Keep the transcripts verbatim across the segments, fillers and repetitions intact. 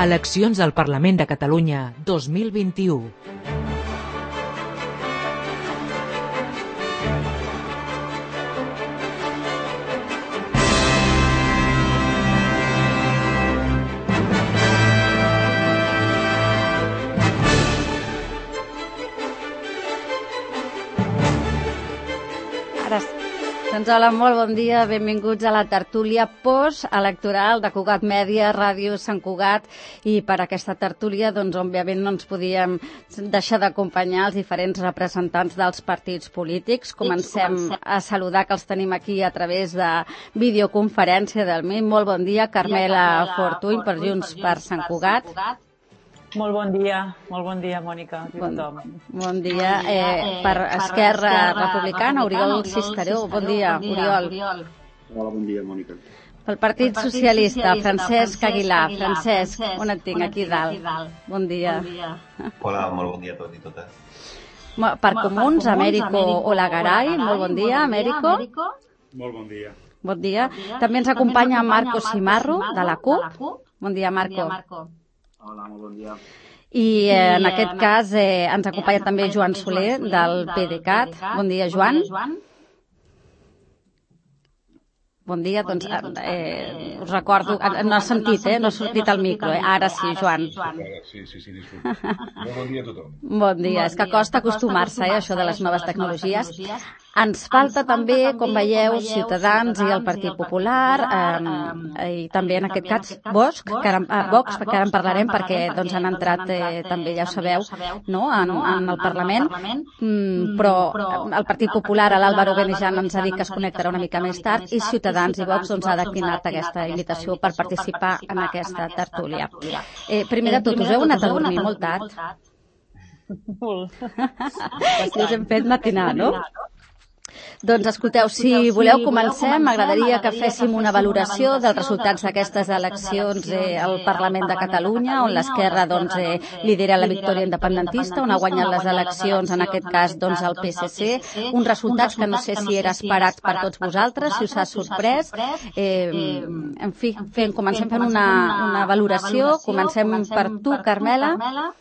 Eleccions al Parlament de Catalunya dos mil vint-i-u. Doncs hola, molt bon dia, benvinguts a la tertúlia post-electoral de Cugat Mèdia, Ràdio Sant Cugat, i per aquesta tertúlia, doncs, òbviament no ens podíem deixar d'acompanyar els diferents representants dels partits polítics. Comencem a saludar, que els tenim aquí a través de videoconferència del M I M. Molt bon dia, Carmela Fortuny, per Junts per Sant Cugat. Molt bon dia, molt bon dia, Mònica. Bon, bon dia. Eh, per Esquerra Republicana, Oriol Cisteró. Bon dia, Oriol. Hola, bon dia, Mònica. Pel Partit Socialista, Francesc Aguilar. Francesc, on et tinc? Aquí dalt. Bon dia. Hola, molt bon dia a tots i totes. Per Comuns, Américo Olagaray. Molt bon dia, Américo. Molt bon dia. Bon dia. També ens acompanya Marco Simarro, de la CUP. Bon dia, Marco. Hola, molt bon dia. I eh, en aquest cas eh, ens acompanya també Joan Soler, del PDeCAT. Bon dia, Joan. Bon dia, doncs, eh, us recordo, no has sentit, eh? No ha sortit el micro, eh? Ara sí, Joan. Sí, sí, sí, disculpa. Molt bon dia a tothom. Bon dia, és que costa acostumar-se, eh, això de les noves tecnologies. Ens falta també, com veieu, Ciutadans i el Partit Popular, eh, i també en aquest cas Vox, que ara, eh, Vox, que ara en parlarem perquè doncs, han entrat eh, també, ja ho sabeu, no? en, en el Parlament, mm, però el Partit Popular, l'Álvaro Benejan, ens ha dit que es connectarà una mica més tard, i Ciutadans i Vox doncs, ha declinat aquesta invitació per participar en aquesta tertúlia. Eh, primer de tot, us heu anat a dormir molt tard? Molt. Us hem fet matinar, no? Doncs escolteu, si voleu comencem, m'agradaria que féssim una valoració dels resultats d'aquestes eleccions eh, al Parlament de Catalunya, on l'Esquerra doncs, eh, lidera la victòria independentista, on ha guanyat les eleccions, en aquest cas, doncs, el P S C, uns resultats que no sé si era esperat per tots vosaltres, si us ha sorprès. Eh, en fi, fem, comencem fent una, una valoració, comencem per tu, Carmela.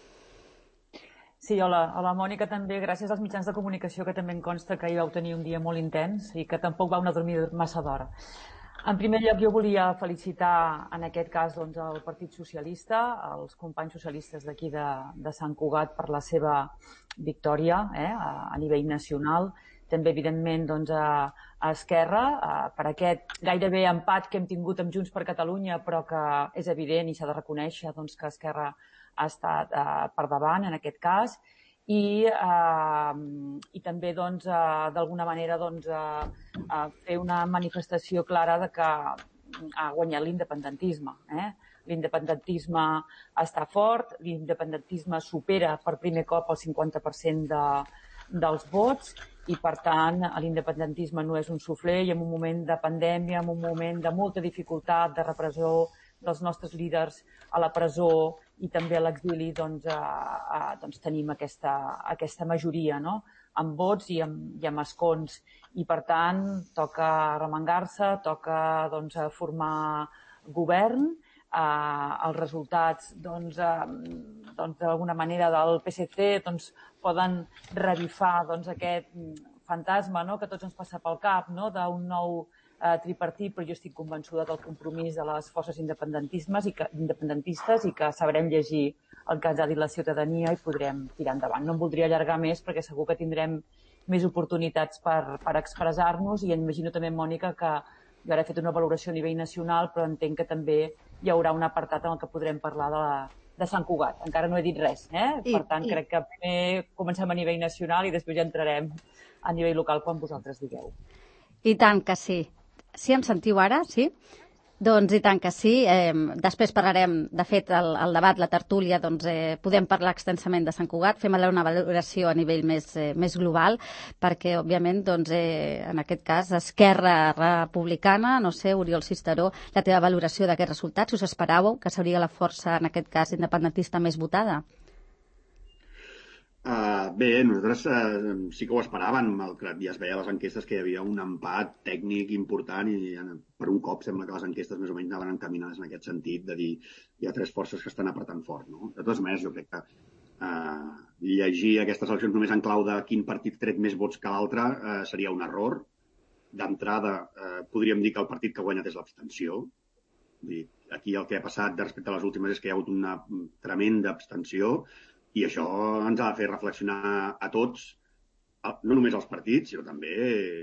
Sí, hola, hola Mònica, també gràcies als mitjans de comunicació, que també em consta que ahir vau tenir un dia molt intens i que tampoc vau anar a dormir massa d'hora. En primer lloc, jo volia felicitar en aquest cas doncs, el Partit Socialista, els companys socialistes d'aquí de, de Sant Cugat per la seva victòria eh, a, a nivell nacional. També, evidentment, doncs, a, a Esquerra, a, per aquest gairebé empat que hem tingut amb Junts per Catalunya, però que és evident i s'ha de reconèixer doncs, que Esquerra ha estat eh, per davant en aquest cas, i, eh, i també doncs, eh, d'alguna manera doncs, eh, eh, fer una manifestació clara de que ha guanyat l'independentisme. Eh? L'independentisme està fort, l'independentisme supera per primer cop el cinquanta per cent de, dels vots, i per tant l'independentisme no és un suflé, i en un moment de pandèmia, en un moment de molta dificultat, de repressió dels nostres líders a la presó i també a l'exili, doncs, eh, eh, doncs tenim aquesta, aquesta majoria, no? Amb vots i amb, i amb escons. I per tant toca remengar-se, toca doncs, formar govern. Eh, els resultats doncs, eh, doncs, d'alguna manera del P S C doncs, poden revifar doncs, aquest fantasma, no? Que tots ens passa pel cap, no? D'un nou eh, tripartit, però jo estic convençuda del compromís de les forces independentistes i que, independentistes i que sabrem llegir el que ens ha dit la ciutadania i podrem tirar endavant. No em voldria allargar més perquè segur que tindrem més oportunitats per, per expressar-nos, i imagino també, Mònica, que jo ara he fet una valoració a nivell nacional, però entenc que també hi haurà un apartat en el que podrem parlar de, la, de Sant Cugat. Encara no he dit res, eh? I, per tant, i... crec que primer comencem a nivell nacional i després ja entrarem a nivell local quan vosaltres digueu. I tant que sí. Sí, em sentiu ara? Sí? Doncs i tant que sí. Eh, després parlarem, de fet, el, el debat, la tertúlia, doncs eh, podem parlar extensament de Sant Cugat, fem una valoració a nivell més, eh, més global, perquè, òbviament, doncs, eh, en aquest cas, Esquerra Republicana, no sé, Oriol Cisteró, la teva valoració d'aquests resultats, us esperàveu que seria la força, en aquest cas, independentista més votada? Uh, bé, nosaltres uh, sí que ho esperàvem, malgrat ja es veia a les enquestes que hi havia un empat tècnic important i per un cop sembla que les enquestes més o menys anaven encaminades en aquest sentit de dir hi ha tres forces que estan apretant fort, no? De totes maneres, jo crec que uh, llegir aquestes eleccions només en clau de quin partit tret més vots que l'altre uh, seria un error. D'entrada, uh, podríem dir que el partit que ha guanyat és l'abstenció. Aquí el que ha passat respecte a les últimes és que hi ha hagut una tremenda abstenció. I això ens ha de fer reflexionar a tots, no només als partits, sinó també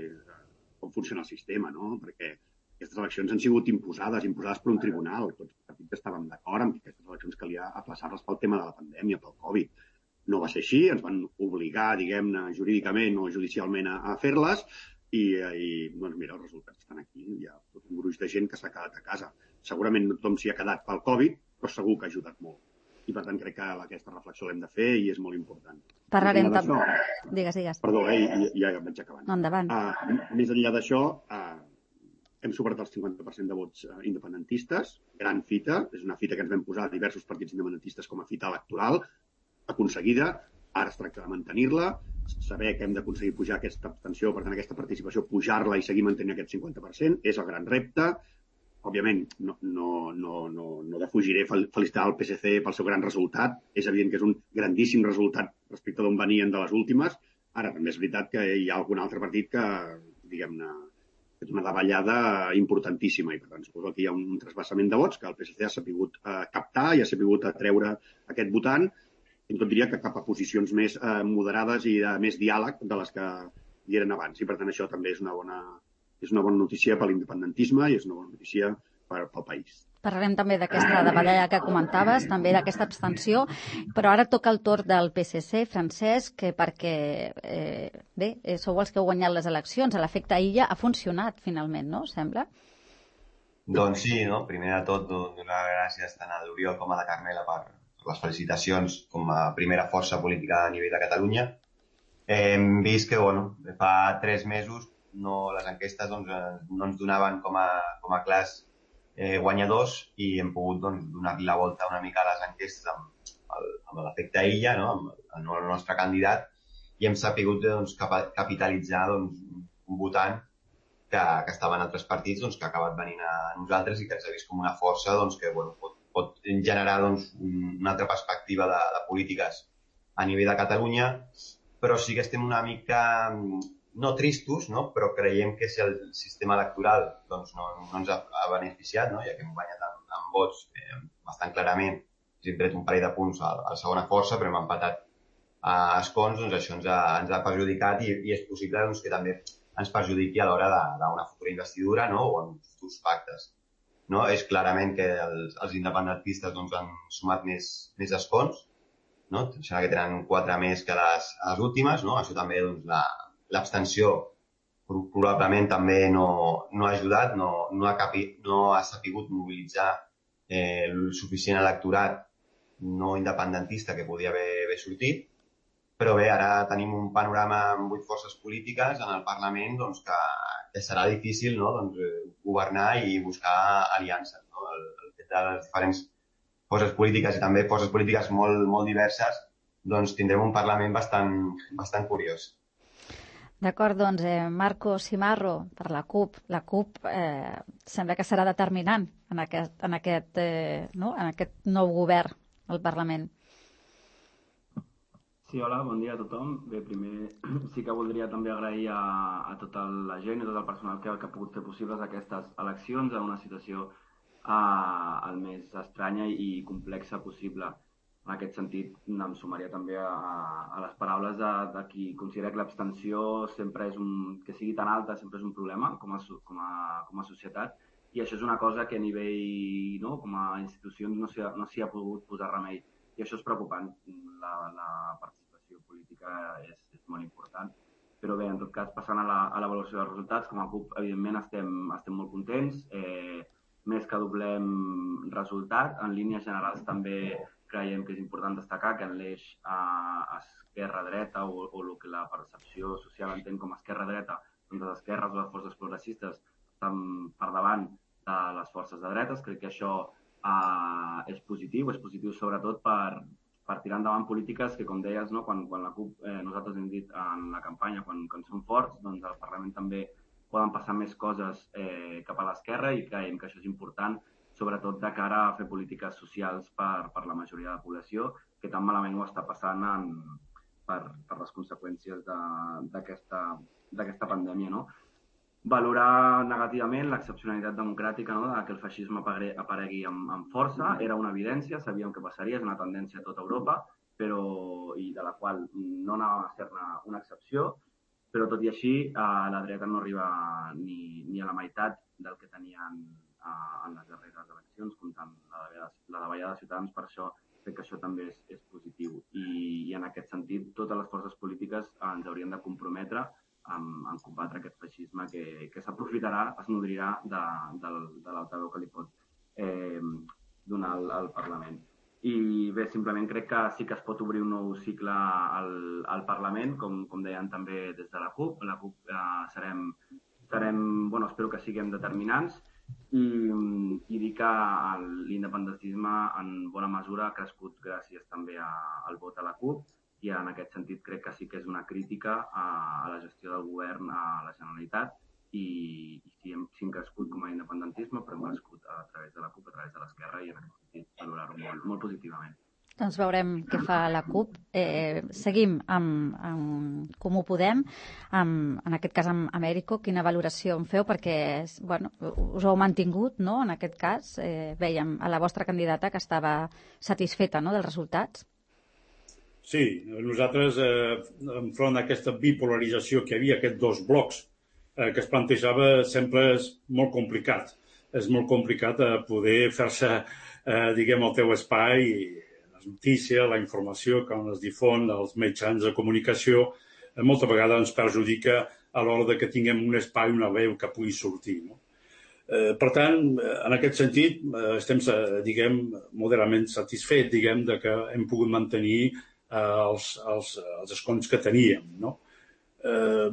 com funciona el sistema, no? Perquè aquestes eleccions han sigut imposades, imposades per un tribunal. Tots els partits estàvem d'acord amb que aquestes eleccions calia aplaçar-les pel tema de la pandèmia, pel Covid. No va ser així, ens van obligar, diguem-ne, jurídicament o judicialment a, a fer-les i, i, doncs mira, els resultats estan aquí. Hi ha tot un gruix de gent que s'ha quedat a casa. Segurament no tothom s'hi ha quedat pel Covid, però segur que ha ajudat molt. I per tant crec que aquesta reflexió l'hem de fer i és molt important. Parlarem també. Digues, digues. Perdó, eh, ja, ja vaig acabant. No, endavant. Uh, més enllà d'això, uh, hem superat el cinquanta per cent de vots uh, independentistes. Gran fita, és una fita que ens vam posar diversos partits independentistes com a fita electoral, aconseguida. Ara es tracta de mantenir-la, saber que hem d'aconseguir pujar aquesta abstenció, per tant aquesta participació, pujar-la i seguir mantenint aquest cinquanta per cent, és el gran repte. Òbviament, no, no, no, no, no defugiré felicitar el P S C pel seu gran resultat. És evident que és un grandíssim resultat respecte d'on venien de les últimes. Ara, també és veritat que hi ha algun altre partit que, diguem-ne, és una davallada importantíssima i, per tant, suposo que hi ha un trasbassament de vots que el P S C ha sapigut eh, captar i ha sapigut atreure aquest votant. I tot diria que cap a posicions més eh, moderades i de més diàleg de les que hi eren abans. I, per tant, això també és una bona... és una bona notícia per l'independentisme i és una bona notícia per, pel país. Parlarem també d'aquesta davallada que comentaves, també d'aquesta abstenció, però ara toca el torn del P S C, Francesc, perquè, eh, bé, sou els que heu guanyat les eleccions, a l'efecte Illa ha funcionat finalment, no? Sembla? Doncs sí, no? Primer de tot, donar gràcies tant a l'Oriol com a la Carmela per les felicitacions com a primera força política a nivell de Catalunya. Hem vist que, bueno, fa tres mesos no, les enquestes doncs, no ens donaven com a, com a clars eh, guanyadors i hem pogut doncs, donar-li la volta una mica a les enquestes amb, amb l'efecte Illa, no? amb, amb el nostre candidat, i hem sapigut doncs, capitalitzar doncs, un votant que, que estava en altres partits doncs, que ha acabat venint a nosaltres i que ens ha vist com una força doncs, que bueno, pot, pot generar doncs, una altra perspectiva de, de polítiques a nivell de Catalunya, però sí que estem una mica... no tristos, no? Però creiem que si el sistema electoral doncs, no, no ens ha, ha beneficiat, no? Ja que hem guanyat amb, amb vots eh, bastant clarament, hem tret un parell de punts a, a la segona força, però hem empatat a escons, doncs això ens ha, ens ha perjudicat i, i és possible doncs, que també ens perjudiqui a l'hora d'una futura investidura, no? O en futurs pactes. No? És clarament que els, els independentistes doncs, han sumat més, més escons, no? Em sembla que tenen quatre més que les, les últimes, no? Això també doncs, la l'abstenció probablement també no, no ha ajudat, no, no, ha, capi, no ha sapigut mobilitzar eh, el suficient electorat no independentista que podia haver, haver sortit, però bé, ara tenim un panorama amb vuit forces polítiques en el Parlament doncs, que, que serà difícil no? doncs, governar i buscar aliances. No? El, el fet de les diferents forces polítiques i també forces polítiques molt, molt diverses, doncs tindrem un Parlament bastant, bastant curiós. D'acord, doncs, eh, Marco Simarro, per la CUP. La CUP eh, sembla que serà determinant en aquest, en, aquest, eh, no? en aquest nou govern al Parlament. Sí, hola, bon dia a tothom. Bé, primer sí que voldria també agrair a, a tota la gent i tot el personal que, que ha pogut fer possibles aquestes eleccions en una situació eh, el més estranya i complexa possible. En aquest sentit, em sumaria també a, a les paraules de, de qui considera que l'abstenció sempre és un, que sigui tan alta sempre és un problema com a, com a, com a societat, i això és una cosa que a nivell, no, com a institucions no s'hi ha, no s'hi ha pogut posar remei, i això és preocupant. La, la participació política és, és molt important. Però bé, en tot cas, passant a l'avaluació dels resultats, com a CUP, evidentment, estem, estem molt contents. Eh, més que doblem resultat, en línies generals també creiem que és important destacar que en l'eix eh, esquerra-dreta o, o el que la percepció social entén com a esquerra-dreta, doncs les esquerres o les forces progressistes estan per davant de les forces de dretes. Crec que això eh, és positiu, és positiu sobretot per, per tirar endavant polítiques que, com deies, no, quan, quan la CUP, eh, nosaltres hem dit en la campanya, quan, quan som forts, doncs al Parlament també poden passar més coses eh, cap a l'esquerra i creiem que això és important, sobretot de cara a fer polítiques socials per, per la majoria de la població, que tan malament ho està passant en, per, per les conseqüències d'aquesta pandèmia. No? Valorar negativament l'excepcionalitat democràtica, no? De que el feixisme aparegui amb, amb força, era una evidència, sabíem que passaria, és una tendència a tota Europa, però, i de la qual no anava a ser una, una excepció, però tot i així eh, la dreta no arriba ni, ni a la meitat del que tenien eh, en les darreres eleccions, comptant la davallada, la davallada de Ciutadans. Per això crec que això també és, és positiu. I, I en aquest sentit, totes les forces polítiques ens haurien de comprometre en, en combatre aquest feixisme que, que s'aprofitarà, es nodrirà de, de, de l'altaveu que li pot eh, donar al, al Parlament. I bé, simplement crec que sí que es pot obrir un nou cicle al, al Parlament, com, com deien també des de la CUP. La CUP eh, serem, serem, bueno, espero que siguem determinants i, i dir que l'independentisme en bona mesura ha crescut gràcies també a, al vot a la CUP i en aquest sentit crec que sí que és una crítica a, a la gestió del govern a la Generalitat i, i si hem, si hem crescut com a independentisme, però hem crescut a través de la CUP, a través de l'esquerra i en aquest sentit valorar-ho molt, molt positivament. Doncs veurem què fa la CUP. Eh, seguim amb, amb Com ho Podem, amb, en aquest cas amb Amèrico. Quina valoració en feu? Perquè bueno, us heu mantingut, no? En aquest cas, eh, veiem a la vostra candidata que estava satisfeta, no?, dels resultats. Sí, nosaltres, eh, enfront d'aquesta bipolarització que hi havia, aquests dos blocs eh, que es plantejava, sempre és molt complicat. És molt complicat eh, poder fer-se, eh, diguem, el teu espai, les notícies, la informació que es difon, els mitjans de comunicació, eh, molta vegada ens perjudica a l'hora de que tinguem un espai, una veu que pugui sortir. No? Eh, per tant, en aquest sentit, eh, estem, diguem, moderadament satisfets, diguem, de que hem pogut mantenir eh, els, els, els escons que teníem. No? Eh,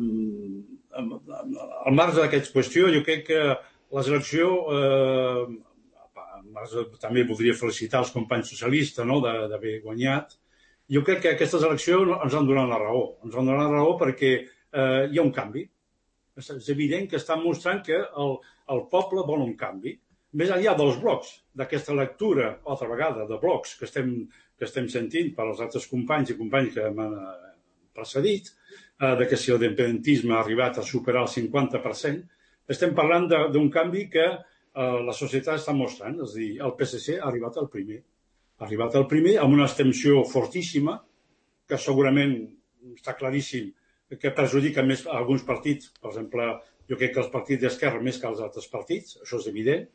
al marge d'aquesta qüestió, jo crec que les eleccions, eh, també voldria felicitar els companys socialistes, no?, d'haver guanyat. Jo crec que aquestes eleccions ens han donat la raó. Ens han donat la raó perquè eh, hi ha un canvi. És, és evident que estan mostrant que el, el poble vol un canvi. Més enllà dels blocs, d'aquesta lectura, altra vegada, de blocs que estem, que estem sentint per als altres companys i companys que m'han precedit, eh, de que si l'independentisme ha arribat a superar el cinquanta per cent, estem parlant d'un canvi que eh, la societat està mostrant. És a dir, el P S C ha arribat al primer. Ha arribat al primer amb una abstenció fortíssima, que segurament està claríssim que perjudica més a alguns partits. Per exemple, jo crec que els partits d'esquerra més que els altres partits, això és evident.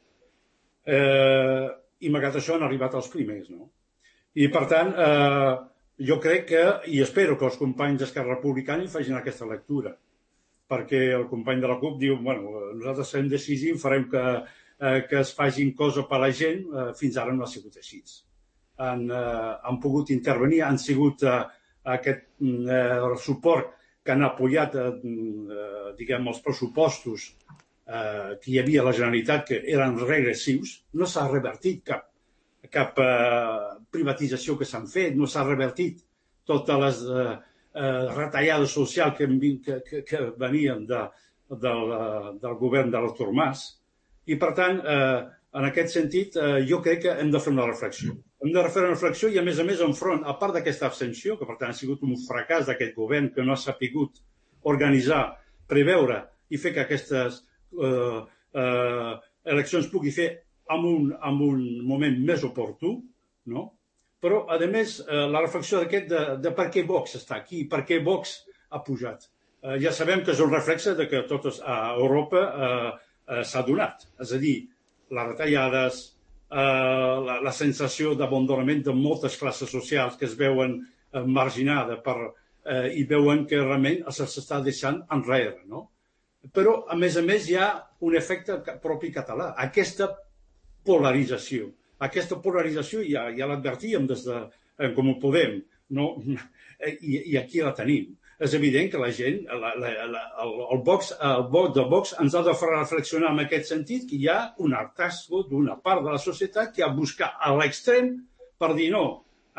Eh, I malgrat això han arribat als primers. No? I per tant, eh, jo crec que, i espero que els companys d'Esquerra Republicana facin aquesta lectura, perquè el company de la CUP diu, bueno, nosaltres serem decisius, farem que, eh, que es facin coses per a la gent, eh, fins ara no ha sigut així. Han, eh, han pogut intervenir, han sigut eh, aquest eh, suport que han apoyat, eh, diguem, els pressupostos eh, que hi havia a la Generalitat, que eren regressius. No s'ha revertit cap, cap eh, privatització que s'han fet, no s'ha revertit totes les eh, eh, retallades socials que, que, que venien de, del, del govern d'Artur Mas. I, per tant, eh, en aquest sentit, eh, jo crec que hem de fer una reflexió. Hem de fer una reflexió i, a més a més, enfront, a part d'aquesta abstenció, que per tant ha sigut un fracàs d'aquest govern que no ha sapigut organitzar, preveure i fer que aquestes eh, eh, eleccions pugui fer en un, en un moment més oportú, no? Però, a més, eh, la reflexió d'aquest de, de per què Vox està aquí, per què Vox ha pujat. Eh, ja sabem que és un reflexe de que tot a Europa eh, eh, s'ha donat. És a dir, les retallades, eh, la, la sensació d'abandonament de moltes classes socials que es veuen eh, marginades per, eh, i veuen que realment s'està deixant enrere. No? Però, a més a més, hi ha un efecte propi català, aquesta polarització. Aquesta polarització ja, ja l'advertíem des de eh, Com ho Podem, no? I, i aquí la tenim. És evident que la gent, la, la, la, el, el, Vox, el vot de Vox ens ha de fer reflexionar en aquest sentit que hi ha un hartazgo d'una part de la societat que ha buscat a l'extrem per dir no,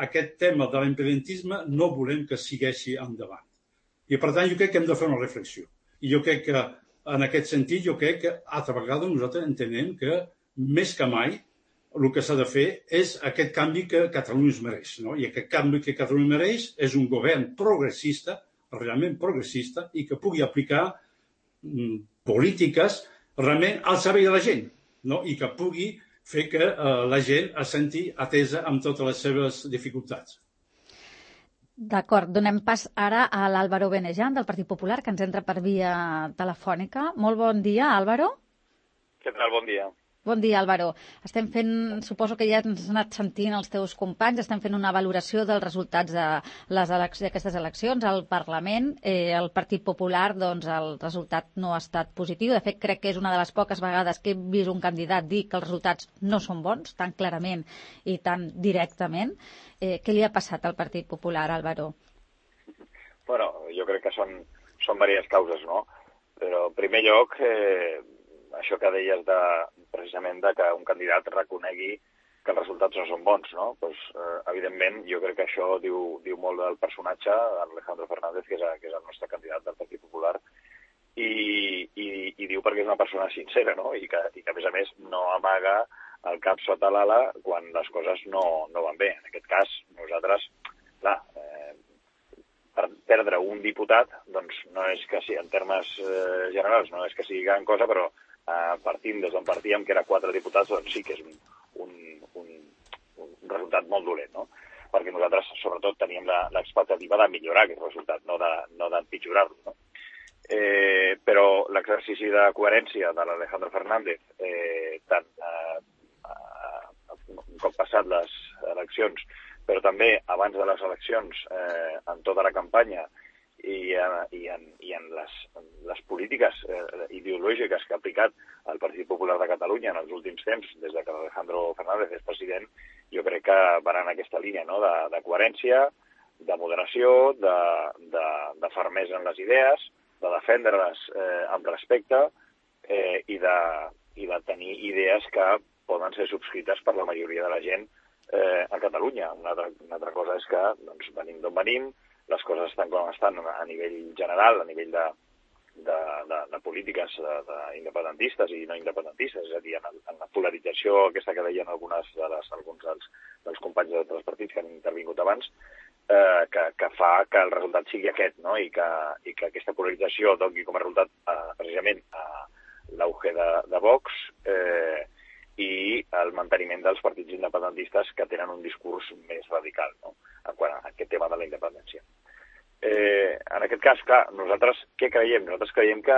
aquest tema de l'independentisme no volem que segueixi endavant. I, per tant, jo crec que hem de fer una reflexió. I jo crec que, en aquest sentit, jo crec que altra vegada nosaltres entenem que, més que mai, el que s'ha de fer és aquest canvi que Catalunya es mereix. No? I aquest canvi que Catalunya mereix és un govern progressista, realment progressista, i que pugui aplicar mm, polítiques realment al servei de la gent, no? I que pugui fer que eh, la gent es senti atesa amb totes les seves dificultats. D'acord, donem pas ara a l'Álvaro Benejan, del Partit Popular, que ens entra per via telefònica. Molt bon dia, Álvaro. Què tal? Bon dia. Bon dia, Álvaro. Estem fent, suposo que ja ens han anat sentint els teus companys, estem fent una valoració dels resultats de les eleccions, d'aquestes eleccions al Parlament. Eh, el Partit Popular, doncs, el resultat no ha estat positiu. De fet, crec que és una de les poques vegades que he vist un candidat dir que els resultats no són bons, tan clarament i tan directament. Eh, què li ha passat al Partit Popular, Álvaro? Bueno, jo crec que són, són diverses causes, no? Però, en primer lloc, eh, això que deies de, precisament de que un candidat reconegui que els resultats no són bons, no? Pues, eh, evidentment, jo crec que això diu, diu molt del personatge, Alejandro Fernández, que és, a, que és el nostre candidat del Partit Popular, i, i, i diu perquè és una persona sincera, no? I que, i que a més a més, no amaga el cap sota l'ala quan les coses no, no van bé. En aquest cas, nosaltres, clar, eh, per perdre un diputat, doncs no és que sigui, en termes eh, generals, no és que sigui gran cosa, però eh, partint des d'on partíem, que era quatre diputats, doncs sí que és un, un, un, un resultat molt dolent, no? Perquè nosaltres, sobretot, teníem l'expectativa de millorar aquest resultat, no d'empitjorar-lo, no? Eh, però l'exercici de coherència de l'Alejandro Fernández, eh, tant eh, un cop passat les eleccions, però també abans de les eleccions, eh, en tota la campanya i, eh, i en, i en les, en les polítiques eh, ideològiques que ha aplicat el Partit Popular de Catalunya en els últims temps, des de que Alejandro Fernández és president, jo crec que van en aquesta línia, no? de, de coherència, de moderació, de, de, de fermesa en les idees, de defendre-les eh, amb respecte eh, i, de, i de tenir idees que poden ser subscrites per la majoria de la gent eh, a Catalunya. Una altra, una altra cosa és que doncs, venim d'on venim, les coses estan com estan a nivell general, a nivell de, de, de, de polítiques independentistes i no independentistes, és a dir, en, el, en la polarització aquesta que deien algunes de les, alguns dels, dels companys d'altres partits que han intervingut abans, eh, que, que fa que el resultat sigui aquest, no? I, que, i que aquesta polarització doni com a resultat eh, precisament a l'auge de, de Vox, eh, i el manteniment dels partits independentistes que tenen un discurs més radical, no? En quant a aquest tema de la independència. Eh, en aquest cas, clar, nosaltres què creiem? Nosaltres creiem que,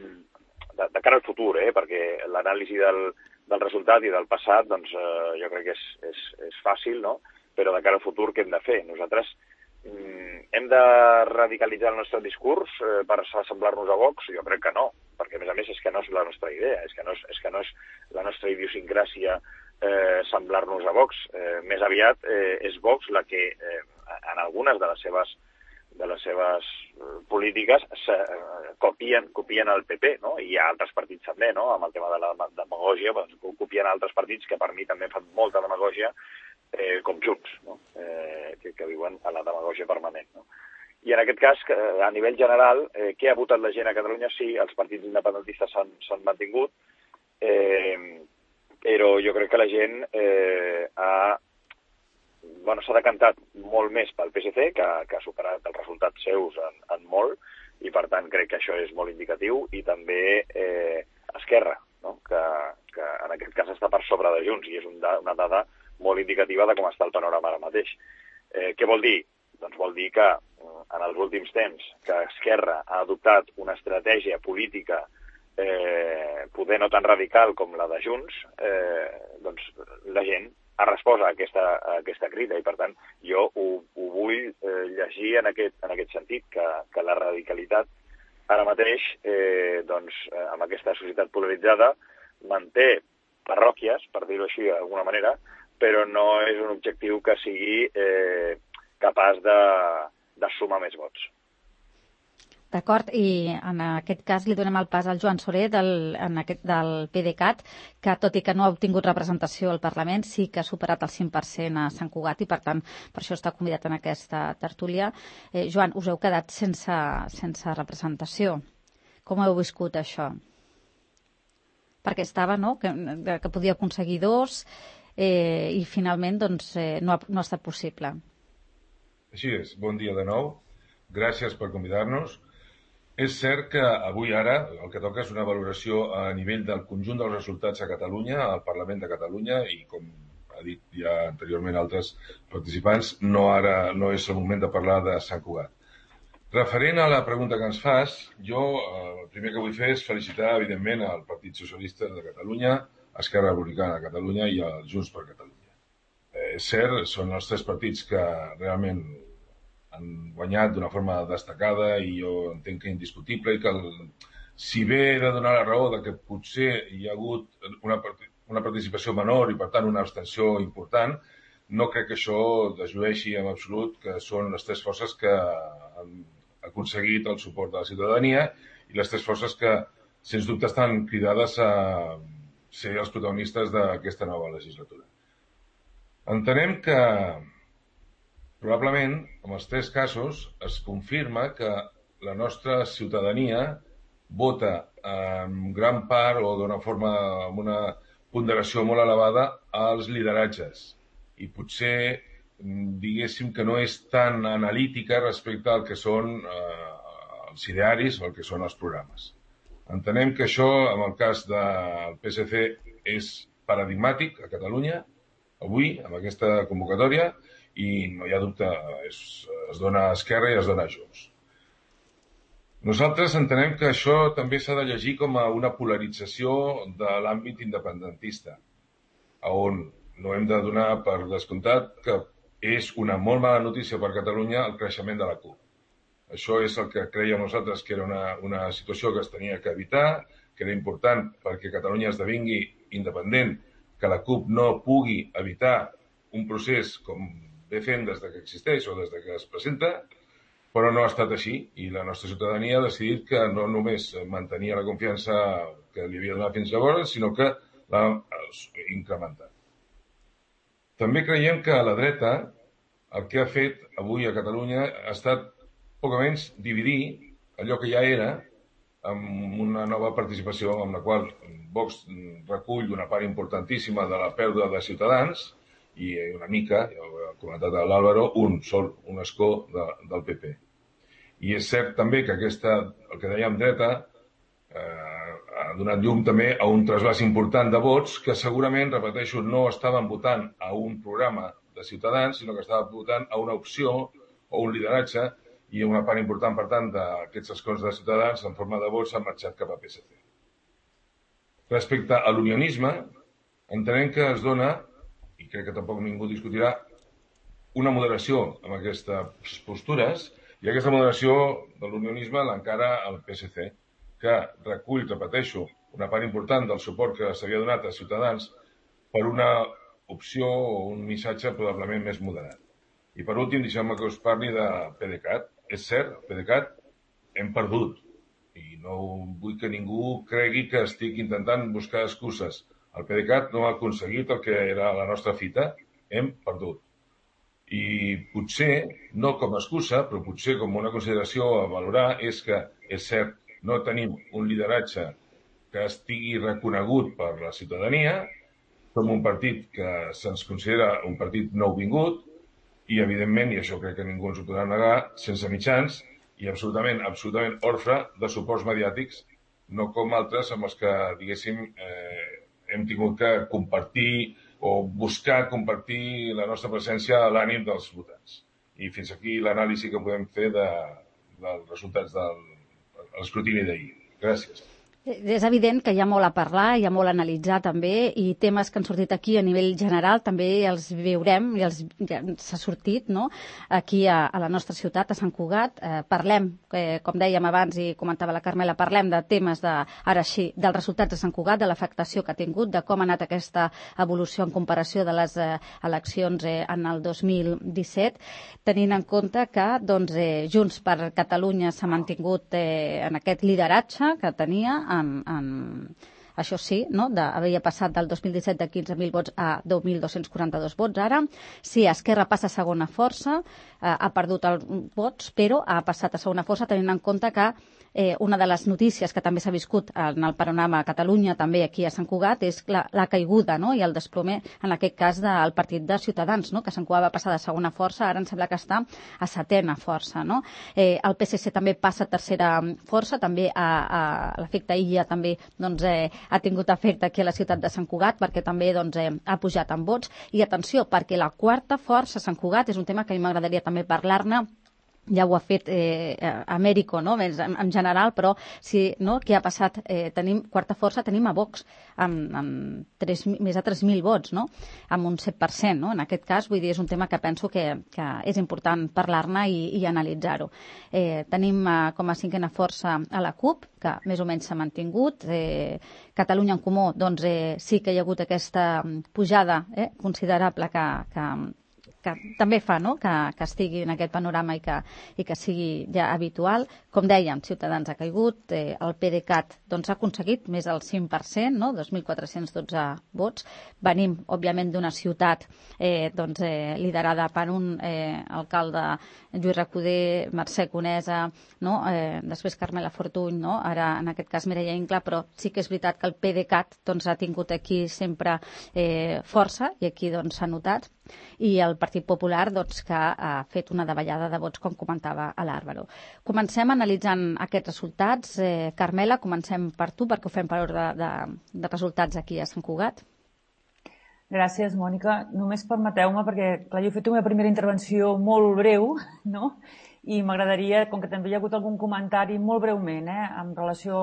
de, de cara al futur, eh, perquè l'anàlisi del, del resultat i del passat, doncs, eh, jo crec que és, és, és fàcil, no? Però de cara al futur, què hem de fer? Nosaltres mm, hem de radicalitzar el nostre discurs eh, per assemblar-nos a Vox? Jo crec que no, perquè a més a més és que no és la nostra idea, és que no és, és, que no és la nostra idiosincràsia eh, semblar-nos a Vox. Eh, més aviat eh, és Vox la que eh, en algunes de les seves de les seves polítiques se, eh, copien, copien el P P, no? I hi ha altres partits també, no? Amb el tema de la demagògia, doncs, copien altres partits que per mi també fan molta demagògia, eh, com Junts, no? Eh, que, que viuen a la demagògia permanent, no? I en aquest cas, a nivell general, eh, què ha votat la gent a Catalunya? Sí, els partits independentistes s'han mantingut, eh, però jo crec que la gent eh, ha bueno, s'ha decantat molt més pel P S C, que, que ha superat els resultats seus en, en molt, i per tant crec que això és molt indicatiu, i també eh, Esquerra, no? que, que en aquest cas està per sobre de Junts, i és un da, una dada molt indicativa de com està el panorama ara mateix. Eh, què vol dir? Doncs vol dir que en els últims temps que Esquerra ha adoptat una estratègia política eh, poder no tan radical com la de Junts, eh, doncs la gent ha respost a aquesta, a aquesta crida, i per tant jo ho, ho vull eh, llegir en aquest, en aquest sentit, que, que la radicalitat ara mateix, eh, doncs, eh, amb aquesta societat polaritzada, manté parròquies, per dir-ho així d'alguna manera, però no és un objectiu que sigui eh, capaç de, de sumar més vots. D'acord, i en aquest cas li donem el pas al Joan Soler del, en aquest, del PDeCAT, que tot i que no ha obtingut representació al Parlament, sí que ha superat el cinc per cent a Sant Cugat i, per tant, per això està convidat en aquesta tertúlia. Eh, Joan, us heu quedat sense, sense representació. Com heu viscut això? Perquè estava, no?, que, que podia aconseguir dos eh, i finalment doncs, eh, no, ha, no ha estat possible. Així és. Bon dia de nou. Gràcies per convidar-nos. És cert que avui ara el que toca és una valoració a nivell del conjunt dels resultats a Catalunya, al Parlament de Catalunya, i com ha dit ja anteriorment altres participants, no, ara, no és el moment de parlar de Sant Cugat. Referent a la pregunta que ens fas, jo eh, el primer que vull fer és felicitar, evidentment, al Partit Socialista de Catalunya, Esquerra Republicana de Catalunya i el Junts per Catalunya. Eh, és cert, són els tres partits que realment han guanyat d'una forma destacada i jo entenc que indiscutible i que el, si bé he de donar la raó de que potser hi ha hagut una, una participació menor i per tant una abstenció important, no crec que això desllueixi en absolut que són les tres forces que han aconseguit el suport de la ciutadania i les tres forces que sens dubte estan cridades a ser els protagonistes d'aquesta nova legislatura. Entenem que probablement, en els tres casos, es confirma que la nostra ciutadania vota en gran part o d'una forma, amb una ponderació molt elevada, als lideratges. I potser diguéssim que no és tan analítica respecte al que són eh, els idearis o el que són els programes. Entenem que això, en el cas del P S C, és paradigmàtic a Catalunya, avui, amb aquesta convocatòria, i no hi ha dubte, es, es dona a Esquerra i es dona a Junts. Nosaltres entenem que això també s'ha de llegir com a una polarització de l'àmbit independentista, on no hem de donar per descomptat que és una molt mala notícia per Catalunya el creixement de la CUP. Això és el que creiem nosaltres que era una, una situació que es tenia que evitar, que era important perquè Catalunya esdevingui independent, que la CUP no pugui evitar un procés com ve fent des que existeix o des que es presenta, però no ha estat així i la nostra ciutadania ha decidit que no només mantenia la confiança que li havia donat fins llavors, sinó que l'ha incrementat. També creiem que la dreta el que ha fet avui a Catalunya ha estat poc o menys dividir allò que ja era amb una nova participació amb la qual Vox recull una part importantíssima de la pèrdua de Ciutadans i una mica, ja ho ha comentat l'Àlvaro, un sol, un escó de, del P P. I és cert també que aquesta, el que dèiem dreta, eh, ha donat llum també a un trasbàs important de vots que segurament, repeteixo, no estaven votant a un programa de Ciutadans, sinó que estaven votant a una opció o un lideratge i una part important, per tant, d'aquests escons de Ciutadans en forma de vots han marxat cap a P S C. Respecte a l'unionisme, entenem que es dona, i crec que tampoc ningú discutirà, una moderació amb aquestes postures, i aquesta moderació de l'unionisme l'encara el P S C, que recull, repeteixo, una part important del suport que s'havia donat a Ciutadans per una opció o un missatge probablement més moderat. I per últim, deixeu-me que us parli de PDeCAT. És cert, PDeCAT hem perdut, i no vull que ningú cregui que estic intentant buscar excuses. El PDeCAT no ha aconseguit el que era la nostra fita, hem perdut. I potser, no com a excusa, però potser com una consideració a valorar, és que, és cert, no tenim un lideratge que estigui reconegut per la ciutadania, som un partit que se'ns considera un partit nouvingut, i evidentment, i això crec que ningú ens ho podrà negar, sense mitjans i absolutament, absolutament orfe de suports mediàtics, no com altres amb els que, diguéssim, eh, hem tingut que compartir o buscar compartir la nostra presència a l'ànim dels votants. I fins aquí l'anàlisi que podem fer de, dels resultats del l'escrutini d'ahir. Gràcies. És evident que hi ha molt a parlar, hi ha molt a analitzar també, i temes que han sortit aquí a nivell general també els veurem, i els, ja s'ha sortit, no?, aquí a, a la nostra ciutat, a Sant Cugat. Eh, parlem, eh, com dèiem abans i comentava la Carmela, parlem de temes, de, ara sí, dels resultats de Sant Cugat, de l'afectació que ha tingut, de com ha anat aquesta evolució en comparació de les eh, eleccions eh, en el dos mil disset, tenint en compte que doncs, eh, Junts per Catalunya s'ha mantingut eh, en aquest lideratge que tenia, En, en, això sí, no? de, havia passat del dos mil disset de quinze mil vots a deu mil dos-cents quaranta-dos vots ara. Sí, Esquerra passa a segona força, eh, ha perdut els vots, però ha passat a segona força tenint en compte que eh, una de les notícies que també s'ha viscut en el panorama a Catalunya, també aquí a Sant Cugat, és la, la caiguda, no?, i el desplome, en aquest cas, del partit de Ciutadans, no?, que Sant Cugat va passar de segona força, ara em sembla que està a setena força, no? Eh, el P S C també passa a tercera força, també a, a l'efecte Illa també doncs, eh, ha tingut efecte aquí a la ciutat de Sant Cugat, perquè també doncs, eh, ha pujat en vots. I atenció, perquè la quarta força a Sant Cugat és un tema que a mi m'agradaria també parlar-ne, ja ho ha fet eh, Amèrico, no?, en, en general, però sí, no?, què ha passat? Eh, tenim quarta força, tenim a Vox, amb, amb tres, més de tres mil vots, no?, amb un set per cent, no?, en aquest cas, vull dir, és un tema que penso que, que és important parlar-ne i, i analitzar-ho. Eh, tenim eh, com a cinquena força a la CUP, que més o menys s'ha mantingut. Eh, Catalunya en Comú, doncs eh, sí que hi ha hagut aquesta pujada eh, considerable que, que que també fa, no?, que, que estigui en aquest panorama i que, i que sigui ja habitual. Com dèiem, Ciutadans ha caigut, eh, el PDeCAT doncs, ha aconseguit més del cinc per cent, no?, dos mil quatre-cents dotze vots. Venim, òbviament, d'una ciutat eh, doncs, eh, liderada per un eh, alcalde, Lluís Recoder, Mercè Conesa, no?, eh, després Carmela Fortuny, no?, ara en aquest cas Mireia Inclà, però sí que és veritat que el PDeCAT doncs, ha tingut aquí sempre eh, força, i aquí doncs, s'ha notat, i el Partit Popular doncs, que ha fet una davallada de vots, com comentava a l'Àlvaro. Comencem analitzant aquests resultats. Eh, Carmela, comencem per tu, perquè ho fem per ordre de, de resultats aquí a Sant Cugat. Gràcies, Mònica. Només permeteu-me, perquè clar, jo he fet una primera intervenció molt breu, no?, i m'agradaria, com que també hi ha hagut algun comentari molt breument, eh, en relació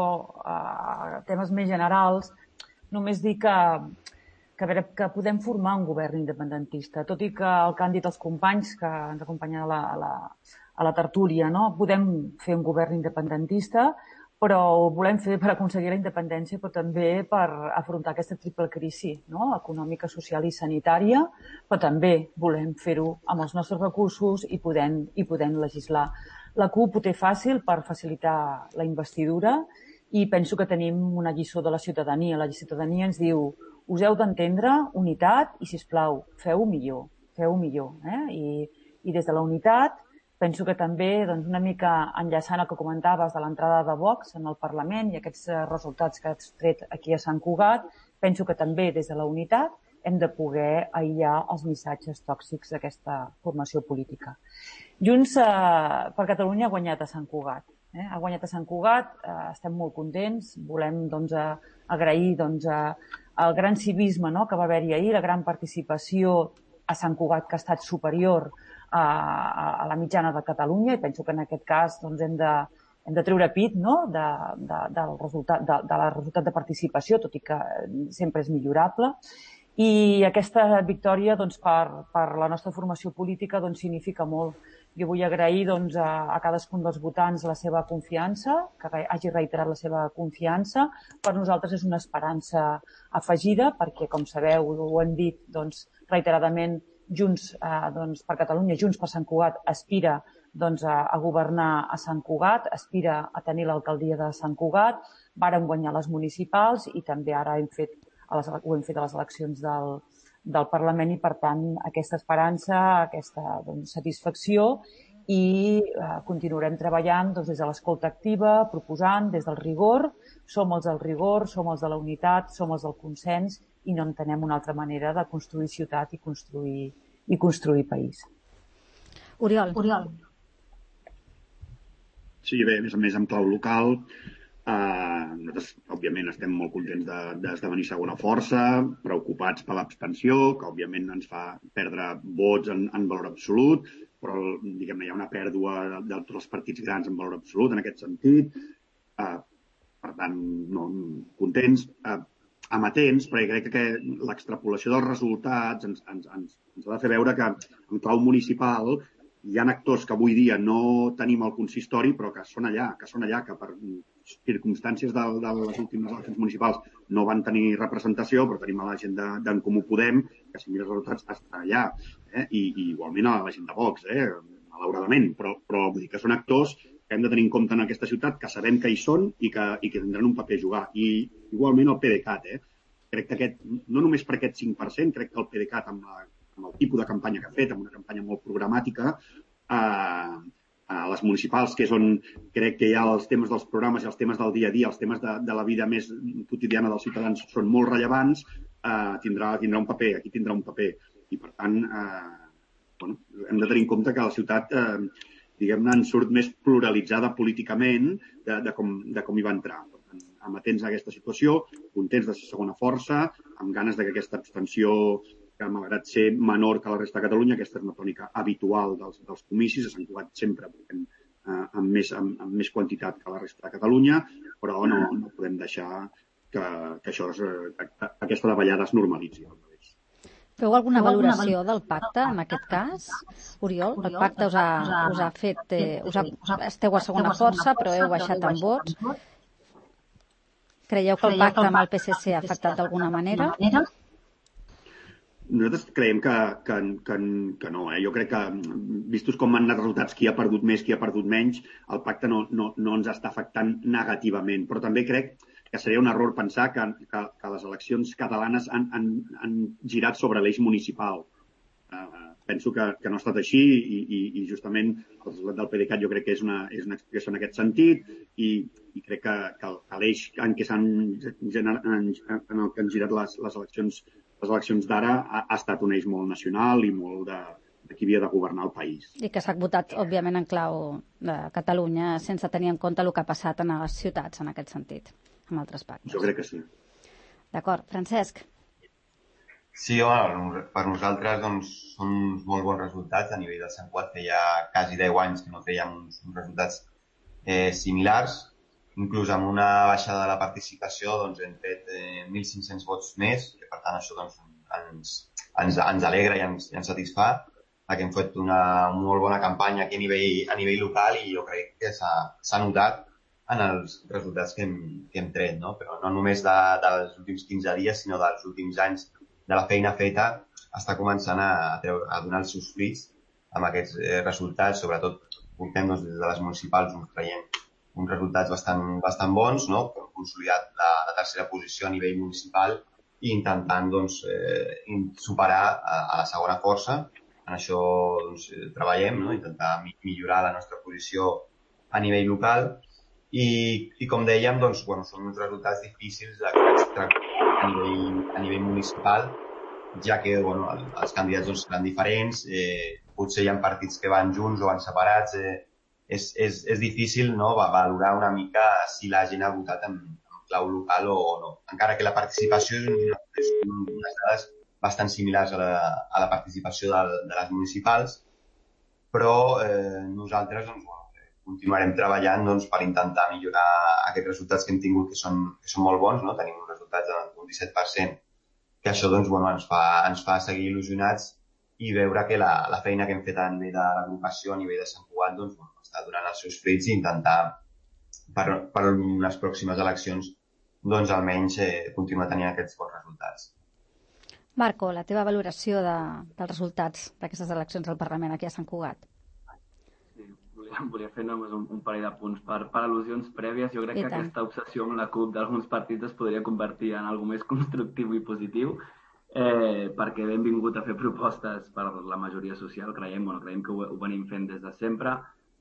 a temes més generals, només dir que que, a veure, que podem formar un govern independentista, tot i que el que han dit els companys que ens acompanyen a la, a la, a la tertúlia, no? Podem fer un govern independentista, però ho volem fer per aconseguir la independència, però també per afrontar aquesta triple crisi, no?, econòmica, social i sanitària, però també volem fer-ho amb els nostres recursos i podem, i podem legislar. La CUP ho té fàcil per facilitar la investidura i penso que tenim una lliçó de la ciutadania. La ciutadania ens diu: us heu d'entendre, unitat, i, sisplau, feu-ho millor, feu-ho millor. Eh? I, I des de la unitat, penso que també, doncs, una mica enllaçant el que comentaves de l'entrada de Vox en el Parlament i aquests resultats que has tret aquí a Sant Cugat, penso que també des de la unitat hem de poder aïllar els missatges tòxics d'aquesta formació política. Junts eh, per Catalunya ha guanyat a Sant Cugat. Eh? Ha guanyat a Sant Cugat, eh, estem molt contents, volem doncs, agrair doncs, el gran civisme, no?, que va haver-hi ahir, la gran participació a Sant Cugat, que ha estat superior a, a, a la mitjana de Catalunya, i penso que en aquest cas doncs, hem, de, hem de treure pit, no?, de, de, del resultat, de, de la resultat de participació, tot i que sempre és millorable. I aquesta victòria doncs, per, per la nostra formació política doncs, significa molt. Jo vull agrair doncs, a, a cadascun dels votants la seva confiança, que hagi reiterat la seva confiança. Per nosaltres és una esperança afegida, perquè, com sabeu, ho hem dit doncs, reiteradament, Junts eh, doncs, per Catalunya, Junts per Sant Cugat, aspira doncs, a, a governar a Sant Cugat, aspira a tenir l'alcaldia de Sant Cugat, vàrem guanyar les municipals i també ara hem fet, a les, ho hem fet a les eleccions del, del Parlament, i per tant aquesta esperança, aquesta doncs, satisfacció, i eh, continuarem treballant doncs, des de l'escolta activa, proposant des del rigor. Som els del rigor, som els de la unitat, som els del consens, i no entenem una altra manera de construir ciutat i construir, i construir país. Oriol. Oriol. Sí, bé, a més a més, en clau local, eh, nosaltres, òbviament, estem molt contents d'esdevenir de, segona força, preocupats per l'abstenció, que, òbviament, ens fa perdre vots en, en valor absolut, però, diguem-ne, hi ha una pèrdua de, de tots els partits grans en valor absolut, en aquest sentit. Eh, per tant, no, contents, eh, amatents, perquè crec que l'extrapolació dels resultats ens, ens, ens, ens ha de fer veure que en clau municipal hi ha actors que avui dia no tenim al consistori, però que són allà, que són allà, que per circumstàncies de, de les últimes eleccions municipals no van tenir representació, però tenim a la gent d'en Comú Podem, que si mires els resultats està allà, eh? I, i igualment a la gent de Vox, eh? Malauradament, però, però vull dir que són actors que hem de tenir en compte en aquesta ciutat, que sabem que hi són i que, i que tindran un paper a jugar. I igualment el PDeCAT, eh? Crec que aquest, no només per aquest cinc per cent, crec que el PDeCAT, amb, la, amb el tipus de campanya que ha fet, amb una campanya molt programàtica, eh, a les municipals, que és on crec que hi ha els temes dels programes i els temes del dia a dia, els temes de, de la vida més quotidiana dels ciutadans són molt rellevants, eh, tindrà, tindrà un paper, aquí tindrà un paper. I, per tant, eh, bueno, hem de tenir en compte que la ciutat, eh, diguem-ne, en surt més pluralitzada políticament de, de, com, de com hi va entrar. Per tant, amatents a aquesta situació, contents de ser segona força, amb ganes de que aquesta abstenció, que malgrat ser menor que la resta de Catalunya, aquesta és una tònica habitual dels, dels comicis, a Sant Cugat sempre eh, amb, més, amb, amb més quantitat que la resta de Catalunya, però no, no podem deixar que, que, això és, que aquesta davallada es normalitzi. Feu alguna valoració del pacte, en aquest cas, Oriol? El pacte us ha, us ha fet... Eh, us ha, esteu a segona força, però heu baixat en vots. Creieu que el pacte amb el P S C ha afectat d'alguna manera? Nosaltres creiem que, que, que, que no. Eh? Jo crec que, vistos com han anat resultats, qui ha perdut més, qui ha perdut menys, el pacte no, no, no ens està afectant negativament. Però també crec que seria un error pensar que, que, que les eleccions catalanes han, han, han girat sobre l'eix municipal. Uh, penso que, que no ha estat així i, i, i justament el resultat del PDeCAT jo crec que és una, és una explicació en aquest sentit i, i crec que, que l'eix en què s'han en, en el que han girat les, les eleccions les eleccions d'ara ha, ha estat un eix molt nacional i molt de, de qui havia de governar el país. I que s'ha votat, òbviament, en clau de Catalunya sense tenir en compte el que ha passat en les ciutats, en aquest sentit, amb altres pactes. Jo crec que sí. D'acord. Francesc? Sí, home, per nosaltres doncs, són uns molt bons resultats. A nivell del Sant Cugat feia quasi deu anys que no fèiem uns, uns resultats eh, similars. Inclús amb una baixada de la participació doncs, hem fet eh, mil cinc-cents vots més, i per tant això doncs, ens, ens, ens alegra i ens, i ens satisfà, perquè hem fet una, una molt bona campanya aquí a nivell, a nivell local i jo crec que s'ha notat en els resultats que hem, que hem tret, no? Però no només de, dels últims quinze dies, sinó dels últims anys de la feina feta, està començant a, a, treure, a donar els seus fruits amb aquests eh, resultats, sobretot portem doncs, des de les municipals uns traient uns resultats bastant, bastant bons, no? Hem consolidat la, la tercera posició a nivell municipal i intentant doncs, eh, superar a, a la segona força. En això doncs, treballem, no? Intentar millorar la nostra posició a nivell local i, i com dèiem, doncs, bueno, són uns resultats difícils de a nivell, a nivell municipal, ja que bueno, els candidats doncs, seran diferents, eh, potser hi ha partits que van junts o van separats, eh, És, és, és difícil no, valorar una mica si la gent ha votat en, en clau local o no. Encara que la participació és, una, és unes dades bastant similars a la, a la participació de, de les municipals, però eh, nosaltres doncs, bueno, continuarem treballant doncs, per intentar millorar aquests resultats que hem tingut, que són, que són molt bons. No? Tenim uns resultats d'un disset per cent, que això doncs, bueno, ens, fa, ens fa seguir il·lusionats i veure que la, la feina que hem fet a nivell de l'agrupació, a nivell de Sant Cugat, doncs, bueno, està donant els seus fruits i intentar per, per les pròximes eleccions doncs almenys eh, continuar tenint aquests bons resultats. Marco, la teva valoració de, dels resultats d'aquestes eleccions al Parlament aquí a Sant Cugat. Sí, volia, volia fer només un, un parell de punts per, per al·lusions prèvies. Jo crec I que tant. Aquesta obsessió amb la CUP d'alguns partits es podria convertir en alguna més constructiu i positiu. Eh, perquè hem vingut a fer propostes per la majoria social, creiem, bueno, creiem que ho, ho venim fent des de sempre.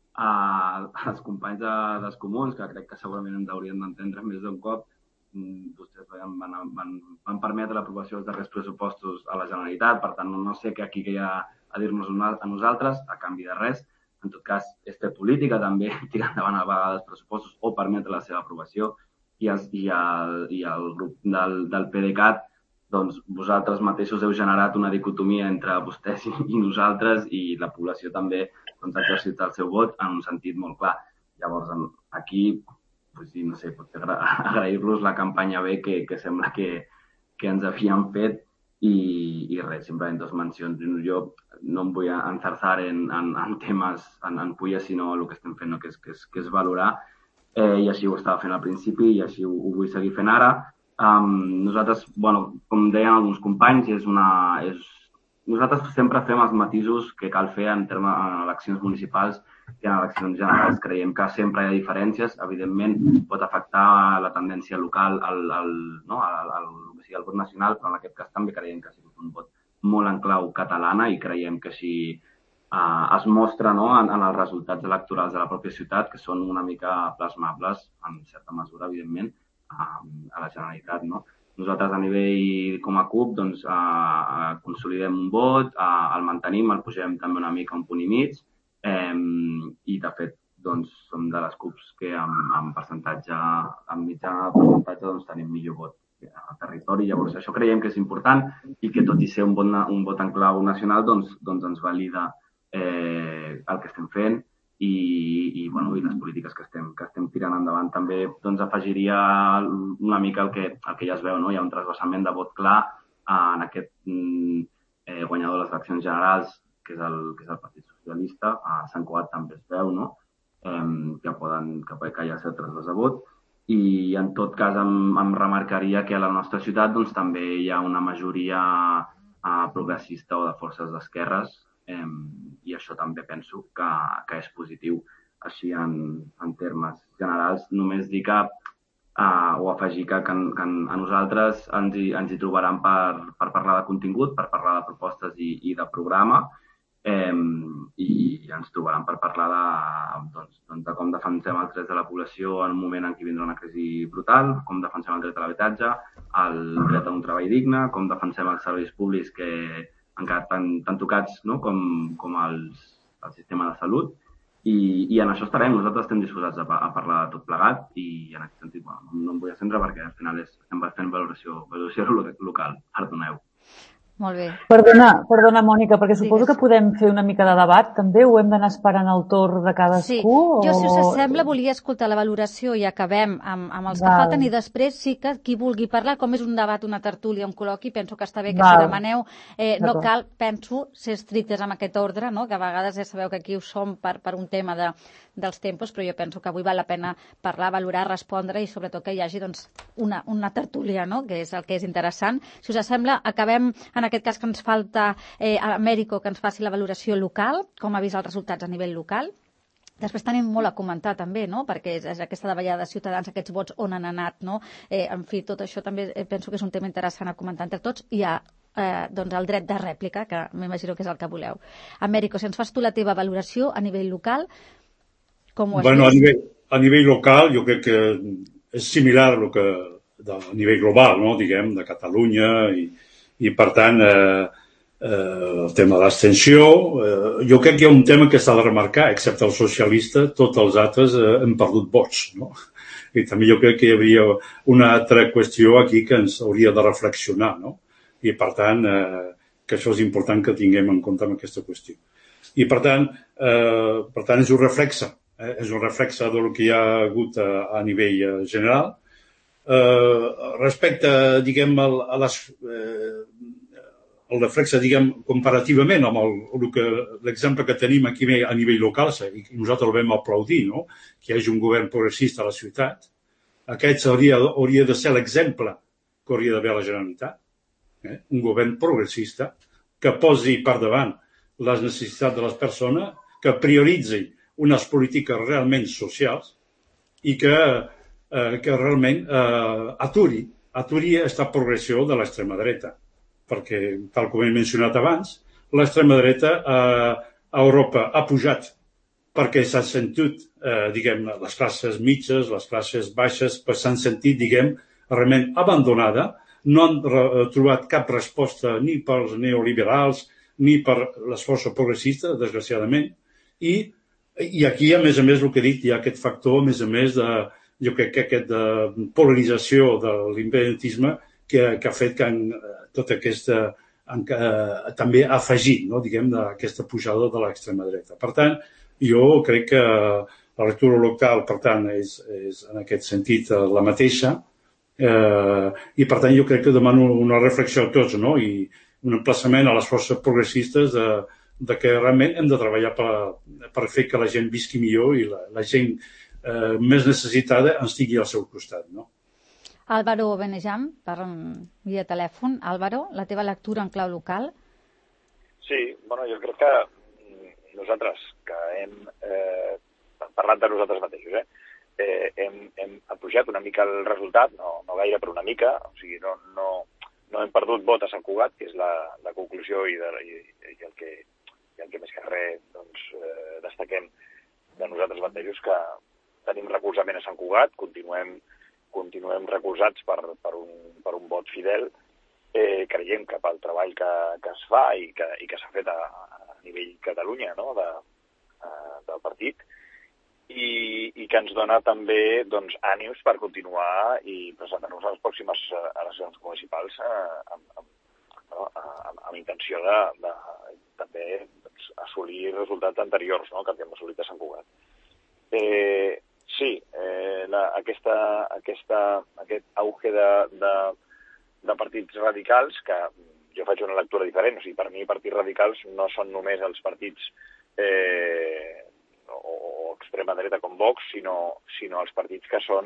A, als companys de, dels comuns, que crec que segurament ens haurien d'entendre més d'un cop, vostès van, van, van, van permetre l'aprovació dels darrers pressupostos a la Generalitat, per tant no sé què aquí que hi ha a dir-nos a nosaltres, a canvi de res. En tot cas, és fer política també, tirar endavant a vegades pressupostos o permetre la seva aprovació, i, els, i, el, i el grup del, del PDeCAT, doncs vosaltres mateixos heu generat una dicotomia entre vostès i, i nosaltres, i la població també doncs, ha exercit el seu vot en un sentit molt clar. Llavors, aquí pues, sí, no sé, potser agrair-los la campanya B que, que sembla que, que ens havien fet i, i res, simplement dos mencions. Jo no em vull enzarzar en, en, en temes, en, en puya, sinó el que estem fent, no? que, és, que, és, que és valorar, eh, i així ho estava fent al principi i així ho, ho vull seguir fent ara. Um, nosaltres, bueno, com deien alguns companys, és una, és, nosaltres sempre fem els matisos que cal fer en termes en eleccions municipals i en eleccions generals. Creiem que sempre hi ha diferències. Evidentment, pot afectar la tendència local al, al, no, al, al, al vot nacional, però en aquest cas també creiem que ha sigut un vot molt en clau catalana i creiem que així uh, es mostra, no, en, en els resultats electorals de la pròpia ciutat, que són una mica plasmables, en certa mesura, evidentment, uh, a la Generalitat, no? Nosaltres, a nivell com a C U P, doncs, uh, consolidem un vot, uh, el mantenim, el pugem també una mica un punt i mig, eh, i, de fet, doncs, som de les C U Ps que amb, amb percentatge, amb mitjà percentatge, doncs, tenim millor vot al territori. Llavors, això creiem que és important i que, tot i ser un vot, un vot en clau nacional, doncs, doncs ens valida eh, el que estem fent i, i, bueno, i les polítiques que estem, que estem tirant endavant. També doncs, afegiria una mica el que, el que ja es veu, no? Hi ha un transvasament de vot clar en aquest eh, guanyador de les eleccions generals, que és el, que és el Partit Socialista. A Sant Cugat també es veu, no? eh, que, poden, que, que hi ha cert transvàs de vot. I en tot cas em, em remarcaria que a la nostra ciutat doncs, també hi ha una majoria eh, progressista o de forces d'esquerres, eh, i això també penso que, que és positiu. Així, en, en termes generals, només dir que, eh, o afegir que, que, que a nosaltres ens hi, ens hi trobaran per, per parlar de contingut, per parlar de propostes i, i de programa, Eh, i ens trobaran per parlar de, doncs, doncs de com defensem els drets de la població en un moment en què vindrà una crisi brutal, com defensem el dret a l'habitatge, el dret a un treball digne, com defensem els serveis públics que han quedat tan, tan tocats, no? com, com els, el sistema de salut. I, i en això estarem. Nosaltres estem disposats a, a parlar de tot plegat i en aquest sentit, bueno, no em vull centrar perquè al final és, estem fent valoració, valoració local. Perdoneu. Molt bé. Perdona, perdona, Mònica, perquè suposo Digues. que podem fer una mica de debat, també? O hem d'anar esperant el torn de cadascú? Sí, o... jo, si us sembla, volia escoltar la valoració i acabem amb, amb els que Val. falten i després sí que qui vulgui parlar, com és un debat, una tertúlia, un col·loqui, penso que està bé que Val. si demaneu, eh, no D'acord. cal, penso, ser estrictes amb aquest ordre, no? Que a vegades ja sabeu que aquí ho som per, per un tema de, dels tempos, però jo penso que avui val la pena parlar, valorar, respondre i sobretot que hi hagi doncs, una, una tertúlia, no? Que és el que és interessant. Si us sembla, acabem en aquest cas que ens falta eh, a Amèrico que ens faci la valoració local, com ha vist els resultats a nivell local. Després tenim molt a comentar també, no? Perquè és, és aquesta davallada de ciutadans, aquests vots on han anat, no? Eh, en fi, tot això també penso que és un tema interessant a comentar entre tots. I hi ha eh, doncs el dret de rèplica, que m'imagino que és el que voleu. Amèrico, si ens fas tu la teva valoració a nivell local, com ho has bueno, vist? A nivell, a nivell local jo crec que és similar a lo que a nivell global, no? Diguem, de Catalunya i, i per tant eh, Eh, el tema de l'abstenció, eh, jo crec que hi ha un tema que s'ha de remarcar, excepte el socialista, tots els altres eh, han perdut vots, no? I també jo crec que hi hauria una altra qüestió aquí que ens hauria de reflexionar, no? I per tant, eh, que això és important que tinguem en compte amb aquesta qüestió. I per tant, eh, per tant és un reflexe, eh, és un reflexe del que hi ha hagut a, a nivell eh, general. Eh, respecte, diguem, a, a les... Eh, el reflexe, diguem, comparativament amb l'exemple que tenim aquí a nivell local, i nosaltres el vam aplaudir, no? Que hi hagi un govern progressista a la ciutat. Aquest hauria, hauria de ser l'exemple que hauria d'haver a la Generalitat. Eh? Un govern progressista que posi per davant les necessitats de les persones, que prioritzi unes polítiques realment socials i que, eh, que realment eh, aturi, aturi aquesta progressió de l'extrema dreta. Perquè, tal com he mencionat abans, l'extrema dreta eh, a Europa ha pujat perquè s'han sentit, eh, diguem, les classes mitges, les classes baixes, s'han sentit, diguem, realment abandonada, no han re- trobat cap resposta ni pels neoliberals ni per les forces progressistes, desgraciadament, i, i aquí, a més a més, el que he dit, hi ha aquest factor, a més a més, de, jo crec que aquesta polarització de l'independentisme que, que ha fet que en, tota aquesta en, eh, també ha afegit, no, diguem, aquesta pujada de l'extrema dreta. Per tant, jo crec que La lectura local, per tant, és, és en aquest sentit la mateixa, eh, i per tant jo crec que demano una reflexió a tots, no? I un emplaçament a les forces progressistes de, de que realment hem de treballar per, per fer que la gent visqui millor i la, la gent eh, més necessitada ens estigui al seu costat, no? Álvaro Benejam, per via telèfon. Álvaro, la teva lectura en clau local? Sí, bueno, jo crec que nosaltres, que hem eh, parlat de nosaltres mateixos, eh, eh, hem, hem apujat una mica el resultat, no, no gaire, però una mica, o sigui, no, no, no hem perdut vot a Sant Cugat, que és la, la conclusió i, de, i, i, el que, i el que més que res doncs, eh, destaquem de nosaltres mateixos, que tenim recolzament a Sant Cugat, continuem, continuem recolzats per, per, un, per un vot fidel, eh, creiem que pel treball que, que es fa i que, i que s'ha fet a, a nivell Catalunya, no?, de, a, del partit, i, i que ens dona també doncs, ànims per continuar i presentar-nos a les pròximes eleccions municipals eh, amb, amb, no, amb, amb intenció de, de també doncs, assolir resultats anteriors, no?, que hem assolit a Sant Cugat. Eh, sí, eh, la, aquesta, aquesta, aquest auge de, de, de partits radicals, que jo faig una lectura diferent, o sigui, per mi partits radicals no són només els partits eh, o extrema dreta com Vox, sinó, sinó els partits que són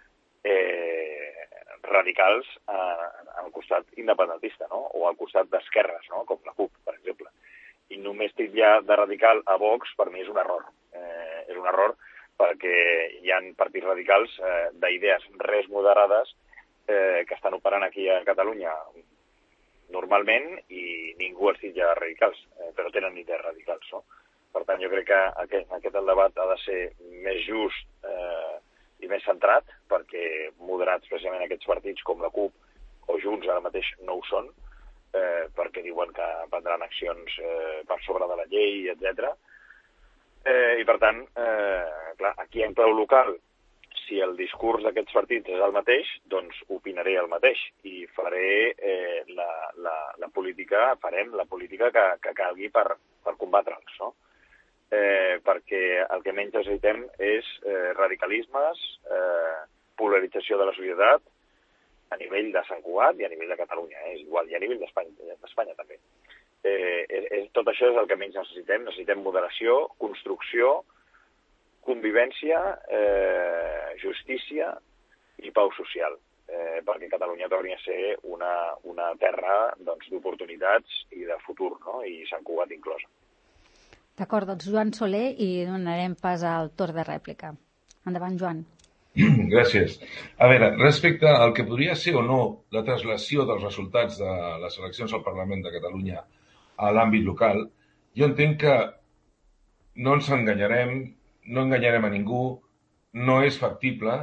eh, radicals eh, al costat independentista, no?, o al costat d'esquerres, no?, com la CUP, per exemple. I només titllar de radical a Vox, per mi és un error. Eh, és un error perquè hi ha partits radicals eh, d'idees res moderades eh, que estan operant aquí a Catalunya normalment i ningú els titlla radicals, eh, però tenen idees radicals, no? Per tant, jo crec que aquest, aquest el debat ha de ser més just eh, i més centrat, perquè moderats precisament aquests partits com la CUP o Junts ara mateix no ho són, eh, perquè diuen que prendran accions eh, per sobre de la llei, etcètera. Eh, I per tant, eh, clar, aquí en clau local, si el discurs d'aquests partits és el mateix, doncs opinaré el mateix i faré eh, la, la, la política, farem la política que, que calgui per, per combatre'ls, no? Eh, perquè el que menys necessitem és eh, radicalismes, eh, polarització de la societat a nivell de Sant Cugat i a nivell de Catalunya, eh, igual, i a nivell d'Espanya, d'Espanya també. Eh, eh, tot això és el que menys necessitem. Necessitem moderació, construcció, convivència, eh, justícia i pau social, eh, perquè Catalunya torni a ser una, una terra doncs, d'oportunitats i de futur, no?, i Sant Cugat inclosa. D'acord, doncs Joan Soler, i donarem pas al torn de rèplica. Endavant, Joan. Gràcies. A veure, respecte al que podria ser o no la translació dels resultats de les eleccions al Parlament de Catalunya a l'àmbit local, jo entenc que no ens enganyarem, no enganyarem a ningú, no és factible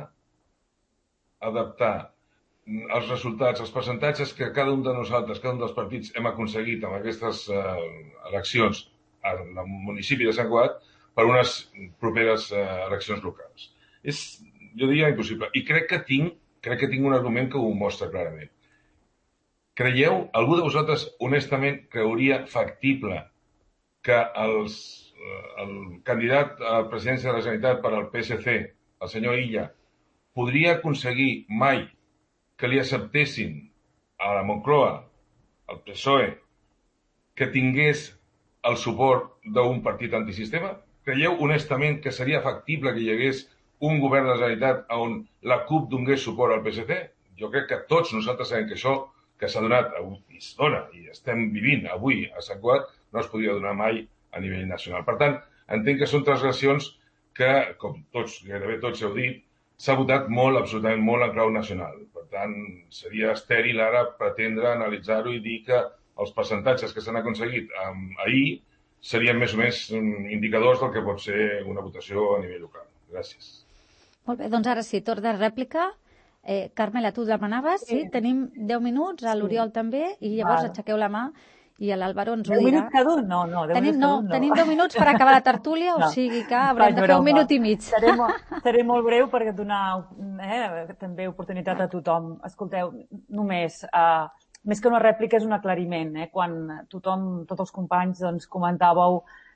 adaptar els resultats, els percentatges que cada un de nosaltres, cada un dels partits hem aconseguit amb aquestes eh, eleccions al municipi de Sant Cugat per unes properes eh, eleccions locals. És, jo diria, impossible. I crec que tinc, crec que tinc un argument que ho mostra clarament. Creieu, algú de vosaltres honestament creuria factible que els, eh, el candidat a la presidència de la Generalitat per al P S C, el senyor Illa, podria aconseguir mai que li acceptessin a la Moncloa, al P S O E, que tingués el suport d'un partit antisistema? Creieu honestament que seria factible que hi hagués un govern de la Generalitat on la CUP donés suport al P S C? Jo crec que tots nosaltres sabem que això que s'ha donat, i es dona, i estem vivint avui a Sant Cugat, no es podia donar mai a nivell nacional. Per tant, entenc que són transgressions que, com tots, gairebé tots heu dit, s'ha votat molt, absolutament molt en clau nacional. Per tant, seria estèril ara pretendre analitzar-ho i dir que els percentatges que s'han aconseguit um, ahir serien més o més um, indicadors del que pot ser una votació a nivell local. Gràcies. Molt bé, doncs ara sí, torn de rèplica. Eh, Carmela, tu demanaves? Sí. Sí, tenim deu minuts, a l'Oriol sí. també, i llavors vale. Aixequeu la mà i l'Àlvaro ens ho dirà. deu minuts cada un? No, no, deu tenim, minuts no, cada un no. Tenim deu minuts per acabar la tertúlia, no. O sigui que haurem de fer un minut i mig. Seré molt, seré molt breu perquè donar eh, també oportunitat a tothom. Escolteu, només... Eh, més que una rèplica és un aclariment, eh? Quan tothom, tots els companys doncs, comentàveu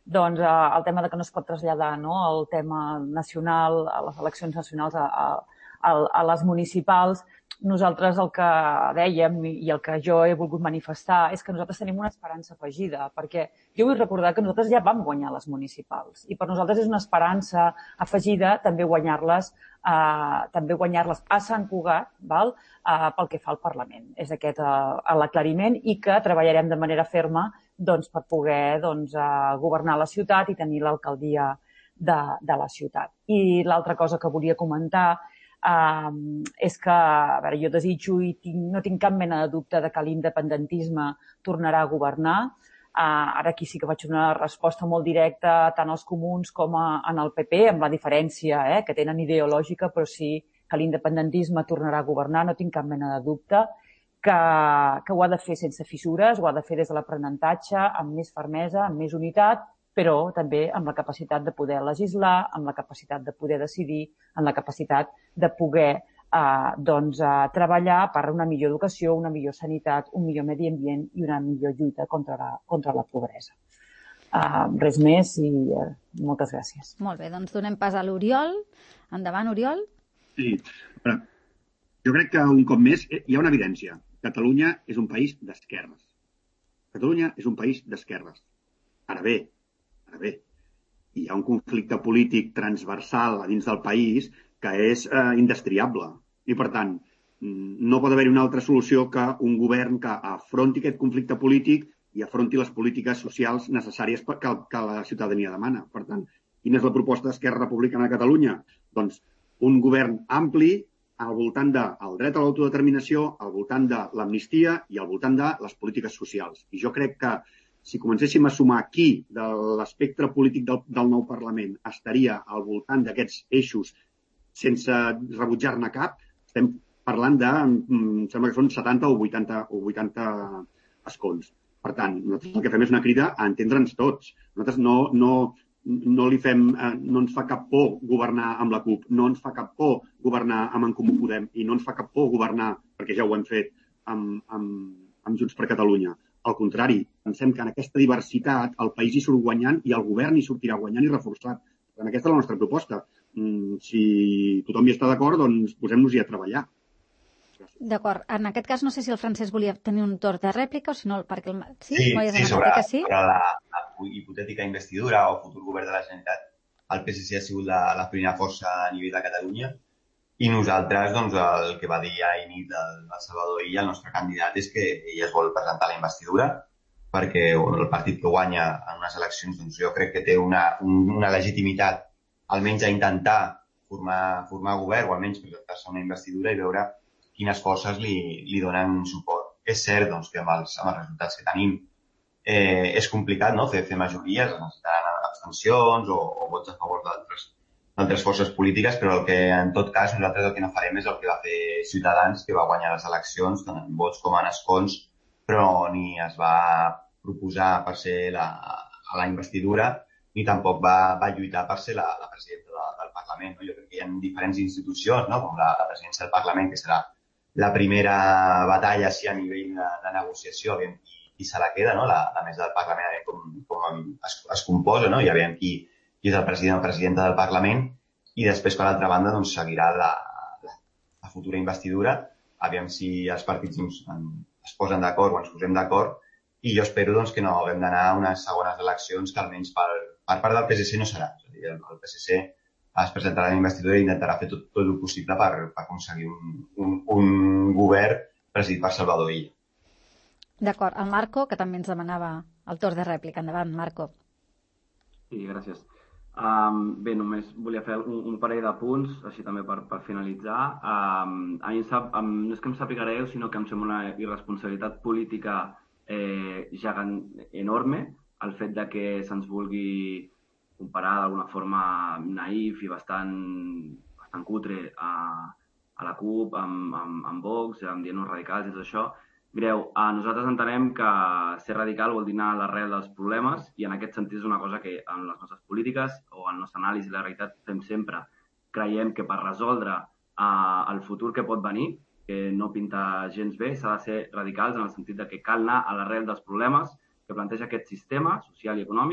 doncs, el tema de que no es pot traslladar, no?, el tema nacional, a les eleccions nacionals, a, a, a les municipals. Nosaltres el que dèiem i el que jo he volgut manifestar és que nosaltres tenim una esperança afegida, perquè jo vull recordar que nosaltres ja vam guanyar les municipals i per nosaltres és una esperança afegida també guanyar-les eh, també guanyar-les a Sant Cugat, val? Eh, pel que fa al Parlament. És aquest eh, l'aclariment i que treballarem de manera ferma doncs, per poder doncs, eh, governar la ciutat i tenir l'alcaldia de, de la ciutat. I l'altra cosa que volia comentar Uh, és que, a veure, jo desitjo i tinc, no tinc cap mena de dubte de que l'independentisme tornarà a governar. Uh, ara aquí sí que vaig una resposta molt directa tant als comuns com a, en el P P, amb la diferència eh, que tenen ideològica, però sí que l'independentisme tornarà a governar, no tinc cap mena de dubte, que, que ho ha de fer sense fissures, ho ha de fer des de l'aprenentatge, amb més fermesa, amb més unitat, però també amb la capacitat de poder legislar, amb la capacitat de poder decidir, amb la capacitat de poder eh, doncs, eh, treballar per una millor educació, una millor sanitat, un millor medi ambient i una millor lluita contra la, contra la pobresa. Uh, res més i uh, moltes gràcies. Molt bé, doncs donem pas a l'Oriol. Endavant, Oriol. Sí, però jo crec que un cop més hi ha una evidència. Catalunya és un país d'esquerres. Catalunya és un país d'esquerres. Ara bé, ara bé, hi ha un conflicte polític transversal a dins del país que és eh, indestriable. I, per tant, no pot haver-hi una altra solució que un govern que afronti aquest conflicte polític i afronti les polítiques socials necessàries que, que la ciutadania demana. Per tant, quina és la proposta d'Esquerra Republicana de Catalunya? Doncs un govern ampli al voltant del dret a l'autodeterminació, al voltant de l'amnistia i al voltant de les polítiques socials. I jo crec que si comencéssim a sumar qui de l'espectre polític del, del nou Parlament estaria al voltant d'aquests eixos sense rebutjar-ne cap, estem parlant de, em sembla que són setanta o vuitanta, o vuitanta escons. Per tant, nosaltres el que fem és una crida a entendre'ns tots. Nosaltres no, no, no, li fem, no ens fa cap por governar amb la CUP, no ens fa cap por governar amb En Comú Podem i no ens fa cap por governar, perquè ja ho hem fet, amb, amb, amb Junts per Catalunya. Al contrari, pensem que en aquesta diversitat el país hi surt guanyant i el govern hi sortirà guanyant i reforçat. En aquesta és la nostra proposta. Si tothom hi està d'acord, doncs posem-nos-hi a treballar. D'acord. En aquest cas, no sé si el Francesc volia tenir un torn de rèplica o si no, perquè... El... Sí, sí, sí sobre, que sí? sobre la, la hipotètica investidura o futur govern de la Generalitat, el P S C ha sigut la, la primera força a nivell de Catalunya i nosaltres, doncs, el que va dir ahir nit el, el Salvador Illa, el nostre candidat, és que ell es vol presentar la investidura perquè el partit que guanya en unes eleccions, doncs jo crec que té una, una legitimitat almenys a intentar formar, formar govern o almenys presentar-se una investidura i veure quines forces li, li donen suport. És cert doncs, que amb els, amb els resultats que tenim eh, és complicat no? fer, fer majories, necessitaran abstencions o, o vots a favor d'altres d'altres forces polítiques, però el que en tot cas nosaltres el que no farem és el que va fer Ciutadans, que va guanyar les eleccions, tant en vots com en escons, però ni es va proposar per ser la, a la investidura, ni tampoc va, va lluitar per ser la, la presidenta de, del Parlament. No? Jo crec que hi ha diferents institucions, no? com la, la presidència del Parlament, que serà la primera batalla sí, a nivell de, de negociació, aviam qui, qui se la queda, no? la, la mesa del Parlament, aviam com, com es, es composa, no? i aviam qui, qui és el president o presidenta del Parlament, i després, per altra banda, doncs, seguirà la, la, la futura investidura, aviam si els partits doncs, en, es posen d'acord o ens posem d'acord, i jo espero doncs, que no haguem d'anar a unes segones eleccions que almenys per, per part del P S C no serà. És a dir, el P S C es presentarà a la investidura i intentarà fer tot, tot el possible per, per aconseguir un, un, un govern presidit per Salvador Illa. D'acord. El Marco, que també ens demanava el torn de rèplica. Endavant, Marco. Sí, gràcies. Um, bé, només volia fer un, un parell de punts, així també per, per finalitzar. Um, a mi em sap, um, no és que em sàpiga greu, sinó que em sembla una irresponsabilitat política eh, gegant enorme el fet de que se'ns vulgui comparar d'alguna forma naïf i bastant, bastant cutre a, a la CUP, amb, amb, amb Vox, amb dient-nos radicals i tot això. Greu, a nosaltres entenem que ser radical vol dir anar a l'arrel dels problemes i en aquest sentit és una cosa que en les nostres polítiques o en la nostra anàlisi de la realitat fem sempre. Creiem que per resoldre uh, el futur que pot venir, que no pinta gens bé, s'ha de ser radicals en el sentit de que cal anar a l'arrel dels problemes que planteja aquest sistema social i econòmic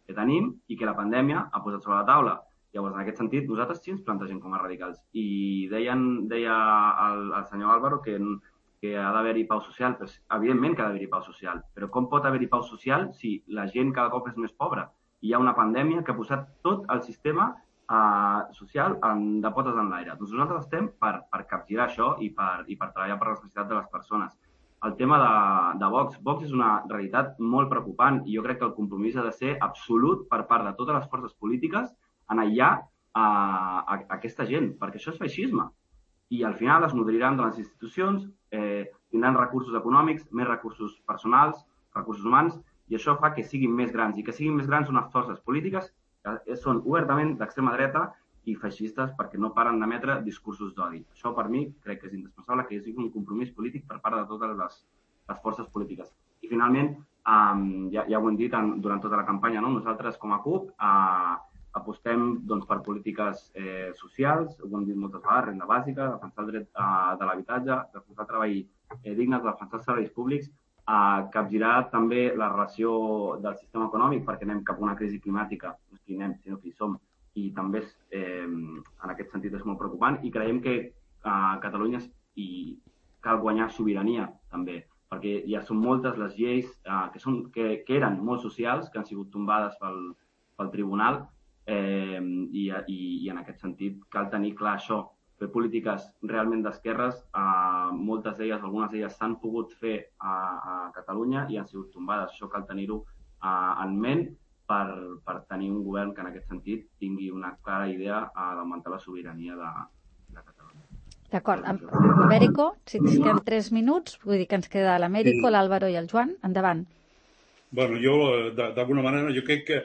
que tenim i que la pandèmia ha posat sobre la taula. Llavors, en aquest sentit, nosaltres sí ens plantegem com a radicals. I deien, deia el, el senyor Álvaro que, que ha d'haver-hi pau social. Però, evidentment que ha d'haver-hi pau social, però com pot haver-hi pau social si la gent cada cop és més pobra? I hi ha una pandèmia que ha posat tot el sistema eh, social en, de potes en l'aire. Doncs nosaltres estem per, per capgirar això i per, i per treballar per la necessitat de les persones. El tema de, de Vox. Vox és una realitat molt preocupant i jo crec que el compromís ha de ser absolut per part de totes les forces polítiques en aïllar a, a, a aquesta gent, perquè això és feixisme. I al final es nodriran de les institucions, eh, tindran recursos econòmics, més recursos personals, recursos humans, i això fa que siguin més grans, i que siguin més grans unes forces polítiques que són obertament d'extrema dreta i feixistes perquè no paren d'emetre discursos d'odi. Això per mi crec que és indispensable que hi hagi un compromís polític per part de totes les, les forces polítiques. I finalment, um, ja, ja ho hem dit en, durant tota la campanya, no? Nosaltres com a CUP uh, apostem doncs, per polítiques eh, socials, ho hem dit moltes vegades, renda bàsica, defensar el dret uh, de l'habitatge, defensar el treball eh, digne, defensar els serveis públics, uh, capgirar també la relació del sistema econòmic perquè anem cap a una crisi climàtica, no és que hi anem, sinó que hi som, i també és, eh, en aquest sentit és molt preocupant i creiem que a eh, Catalunya i cal guanyar sobirania també, perquè ja són moltes les lleis eh, que, són, que, que eren molt socials, que han sigut tombades pel, pel tribunal eh, i, i, i en aquest sentit cal tenir clar això, fer polítiques realment d'esquerres, eh, moltes d'elles, algunes d'elles s'han pogut fer a, a Catalunya i han sigut tombades, això cal tenir-ho eh, en ment Per, per tenir un govern que en aquest sentit tingui una clara idea d'augmentar la sobirania de, de Catalunya. D'acord. Amèrico, si ens quedem tres minuts, vull dir que ens queda l'Amèrico, sí. l'Àlvaro i el Joan. Endavant. Bueno, jo, d'alguna manera, jo crec que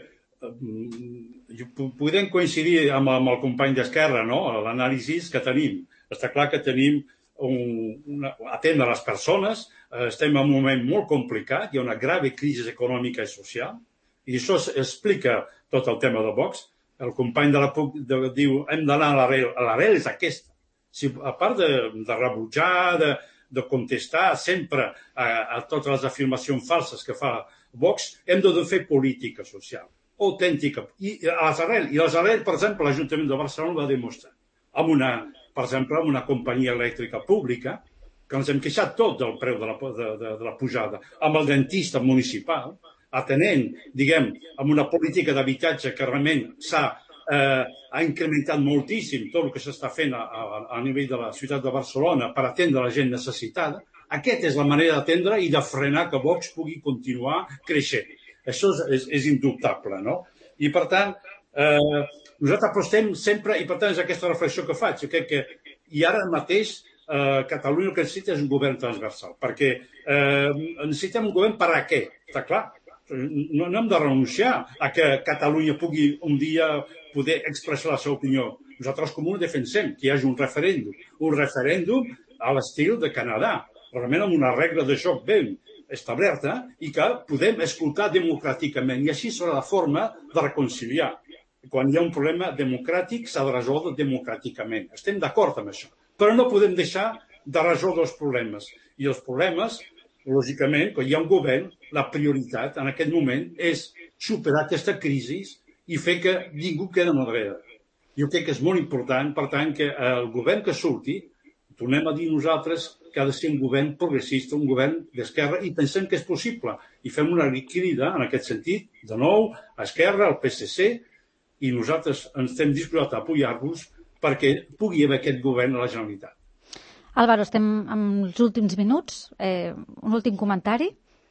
eh, podem coincidir amb, amb el company d'Esquerra, no?, l'anàlisi que tenim. Està clar que tenim un, una, atendre les persones, eh, estem en un moment molt complicat, hi ha una grave crisi econòmica i social, i això explica tot el tema de Vox. El company de la P U C de, diu hem d'anar a l'arrel. L'arrel és aquesta. Si, a part de, de rebutjar, de, de contestar sempre a, a totes les afirmacions falses que fa Vox, hem de fer política social, autèntica. I a les arrel, i a les arrel, per exemple, l'Ajuntament de Barcelona va demostrar. Amb una, per exemple, amb una companyia elèctrica pública, que ens hem queixat tot del preu de la, de, de, de la pujada, amb el dentista municipal, atenent, diguem, amb una política d'habitatge que realment s'ha eh, ha incrementat moltíssim tot el que s'està fent a, a, a nivell de la ciutat de Barcelona per atendre la gent necessitada. Aquesta és la manera d'atendre i de frenar que Vox pugui continuar creixent. Això és, és, és indubtable, no? I, per tant, eh, nosaltres apostem sempre, i per tant és aquesta reflexió que faig. Jo crec que, i ara mateix, eh, Catalunya el que necessita és un govern transversal, perquè eh, necessitem un govern per a què? Està clar. No, no hem de renunciar a que Catalunya pugui un dia poder expressar la seva opinió. Nosaltres com un defensem que hi hagi un referèndum, un referèndum a l'estil de Canadà, realment amb una regla de joc ben establerta i que podem escoltar democràticament. I així serà la forma de reconciliar. Quan hi ha un problema democràtic s'ha de resoldre democràticament. Estem d'acord amb això. Però no podem deixar de resoldre els problemes. I els problemes, lògicament, quan hi ha un govern, la prioritat en aquest moment és superar aquesta crisi i fer que ningú quedi enrere. Jo crec que és molt important, per tant, que el govern que surti, tornem a dir nosaltres que ha de ser un govern progressista, un govern d'esquerra, i pensem que és possible. I fem una crida, en aquest sentit, de nou, a Esquerra, al P S C, i nosaltres ens estem disposats a apoyar-vos perquè pugui haver aquest govern a la Generalitat. Álvaro, estem amb els últims minuts. Eh, un últim comentari?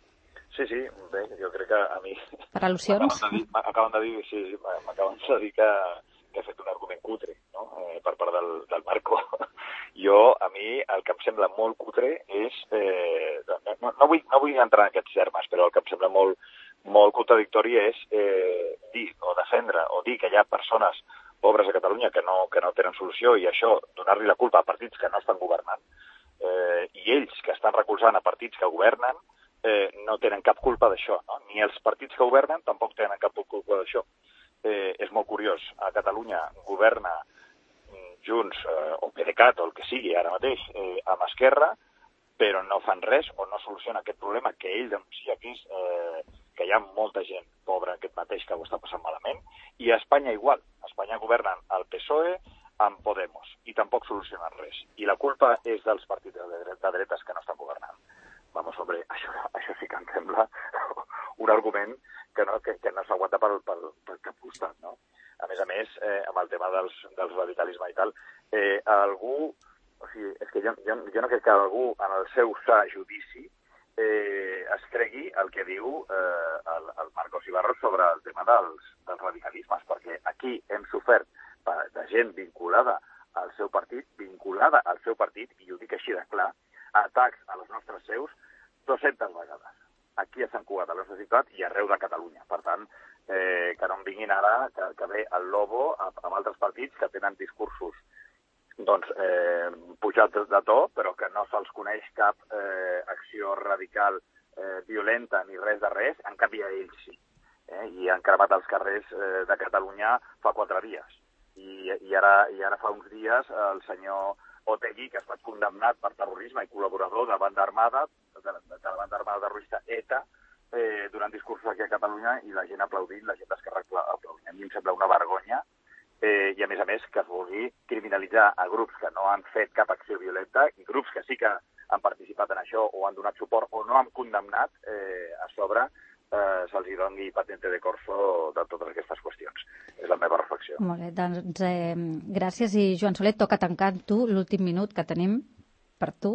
Sí, sí, bé, jo crec que a mi... Per al·lusions? M'acaben de dir, sí, sí, m'acaben de dir que, que ha fet un argument cutre, no?, eh, per part del, del Marco. Jo, a mi, el que em sembla molt cutre és... Eh, no, no, vull, no vull entrar en aquests termes, però el que em sembla molt, molt contradictori és eh, dir o defendre o dir que hi ha persones pobres a Catalunya que no, que no tenen solució i això, donar-li la culpa a partits que no estan governant eh, i ells que estan recolzant a partits que governen eh, no tenen cap culpa d'això, no? Ni els partits que governen tampoc tenen cap culpa d'això. Eh, és molt curiós. A Catalunya governa Junts eh, o PDeCAT o el que sigui ara mateix eh, amb Esquerra, però no fan res o no soluciona aquest problema que ell denuncia que és, eh, que hi ha molta gent pobra aquest mateix que ho està passant malament, i a Espanya igual. A Espanya governen el P S O E amb Podemos, i tampoc solucionen res. I la culpa és dels partits de dretes que no estan governant. Vamos, hombre, això, això sí que em sembla un argument que no, que, que no s'aguanta per, per, per cap costat, no? A més a més, eh, amb el tema dels, dels radicalisme i tal, eh, algú, o sigui, és que jo, jo, jo no crec que algú en el seu sa judici eh, es cregui el que diu eh, el, el Marcos Ibarro sobre el tema dels, dels radicalismes, perquè aquí hem sofert de gent vinculada al seu partit, vinculada al seu partit, i ho dic així de clar, atacs a les nostres seus dues-centes vegades. Aquí a Sant Cugat, a la nostra ciutat, i arreu de Catalunya. Per tant, eh, que no em vinguin ara, que, que ve el Lobo amb, amb altres partits que tenen discursos doncs, eh, pujats de to, però que no se'ls coneix cap eh, acció radical eh, violenta ni res de res, en canvi a ells sí. Eh, I han cremat els carrers eh, de Catalunya fa quatre dies. I, i, ara, i ara fa uns dies el senyor Otegui, que ha estat condemnat per terrorisme i col·laborador de banda armada, de, de la banda armada terrorista ETA, eh, durant discursos aquí a Catalunya, i la gent aplaudint, la gent d'Esquerra aplaudint. A mi em sembla una vergonya, eh, i a més a més que es vulgui criminalitzar a grups que no han fet cap acció violenta, i grups que sí que han participat en això o han donat suport o no han condemnat, eh, a sobre eh, se'ls doni patente de corso de totes aquestes qüestions. És la meva reflexió. Molt bé, doncs eh, gràcies. I Joan Soler, toca tancar tu l'últim minut que tenim per tu.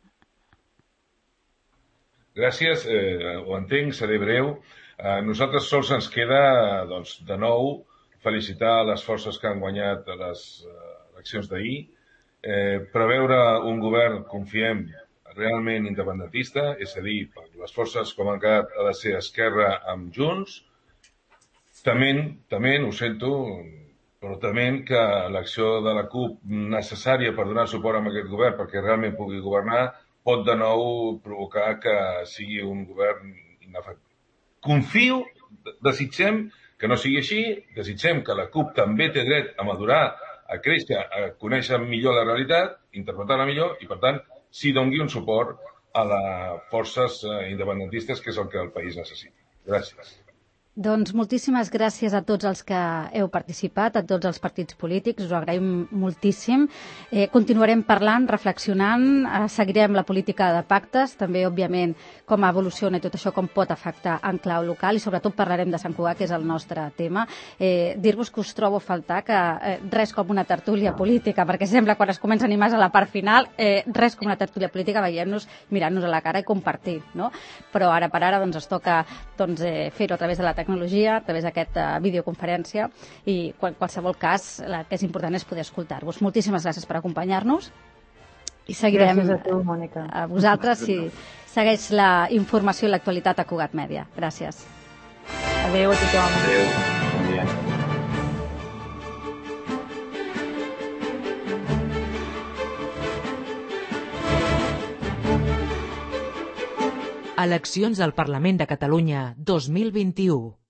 Gràcies, eh, ho entenc, seré breu. A nosaltres sols ens queda, doncs, de nou, felicitar les forces que han guanyat les eh, eleccions d'ahir, eh, preveure un govern, confiem, realment independentista, és a dir, per les forces com han quedat ha de ser Esquerra amb Junts. També, també, ho sento, però també que l'acció de la CUP necessària per donar suport a aquest govern perquè realment pugui governar pot de nou provocar que sigui un govern inefectiu. Confio, desitgem que no sigui així, desitgem que la CUP també té dret a madurar, a créixer, a conèixer millor la realitat, interpretar-la millor i, per tant, sí doni un suport a les forces independentistes, que és el que el país necessita. Gràcies. Doncs moltíssimes gràcies a tots els que heu participat, a tots els partits polítics, us ho agraïm moltíssim. Eh, continuarem parlant, reflexionant, eh, seguirem la política de pactes, també, òbviament, com evoluciona i tot això, com pot afectar en clau local, i sobretot parlarem de Sant Cugat, que és el nostre tema. Eh, dir-vos que us trobo a faltar, que eh, res com una tertúlia política, perquè sembla quan es comença a animar a la part final, eh, res com una tertúlia política, veiem-nos, mirant-nos a la cara i compartir, no? Però ara per ara doncs, es toca doncs, eh, fer-ho a través de la tecnologia, a través d'aquesta videoconferència, i en qualsevol cas el que és important és poder escoltar-vos. Moltíssimes gràcies per acompanyar-nos i seguirem gràcies a tu, Mònica. A vosaltres si segueix la informació i l'actualitat a Cugat Mèdia. Gràcies. Adéu a tothom. Adéu. Bon dia. Eleccions al Parlament de Catalunya dos mil vint-i-u.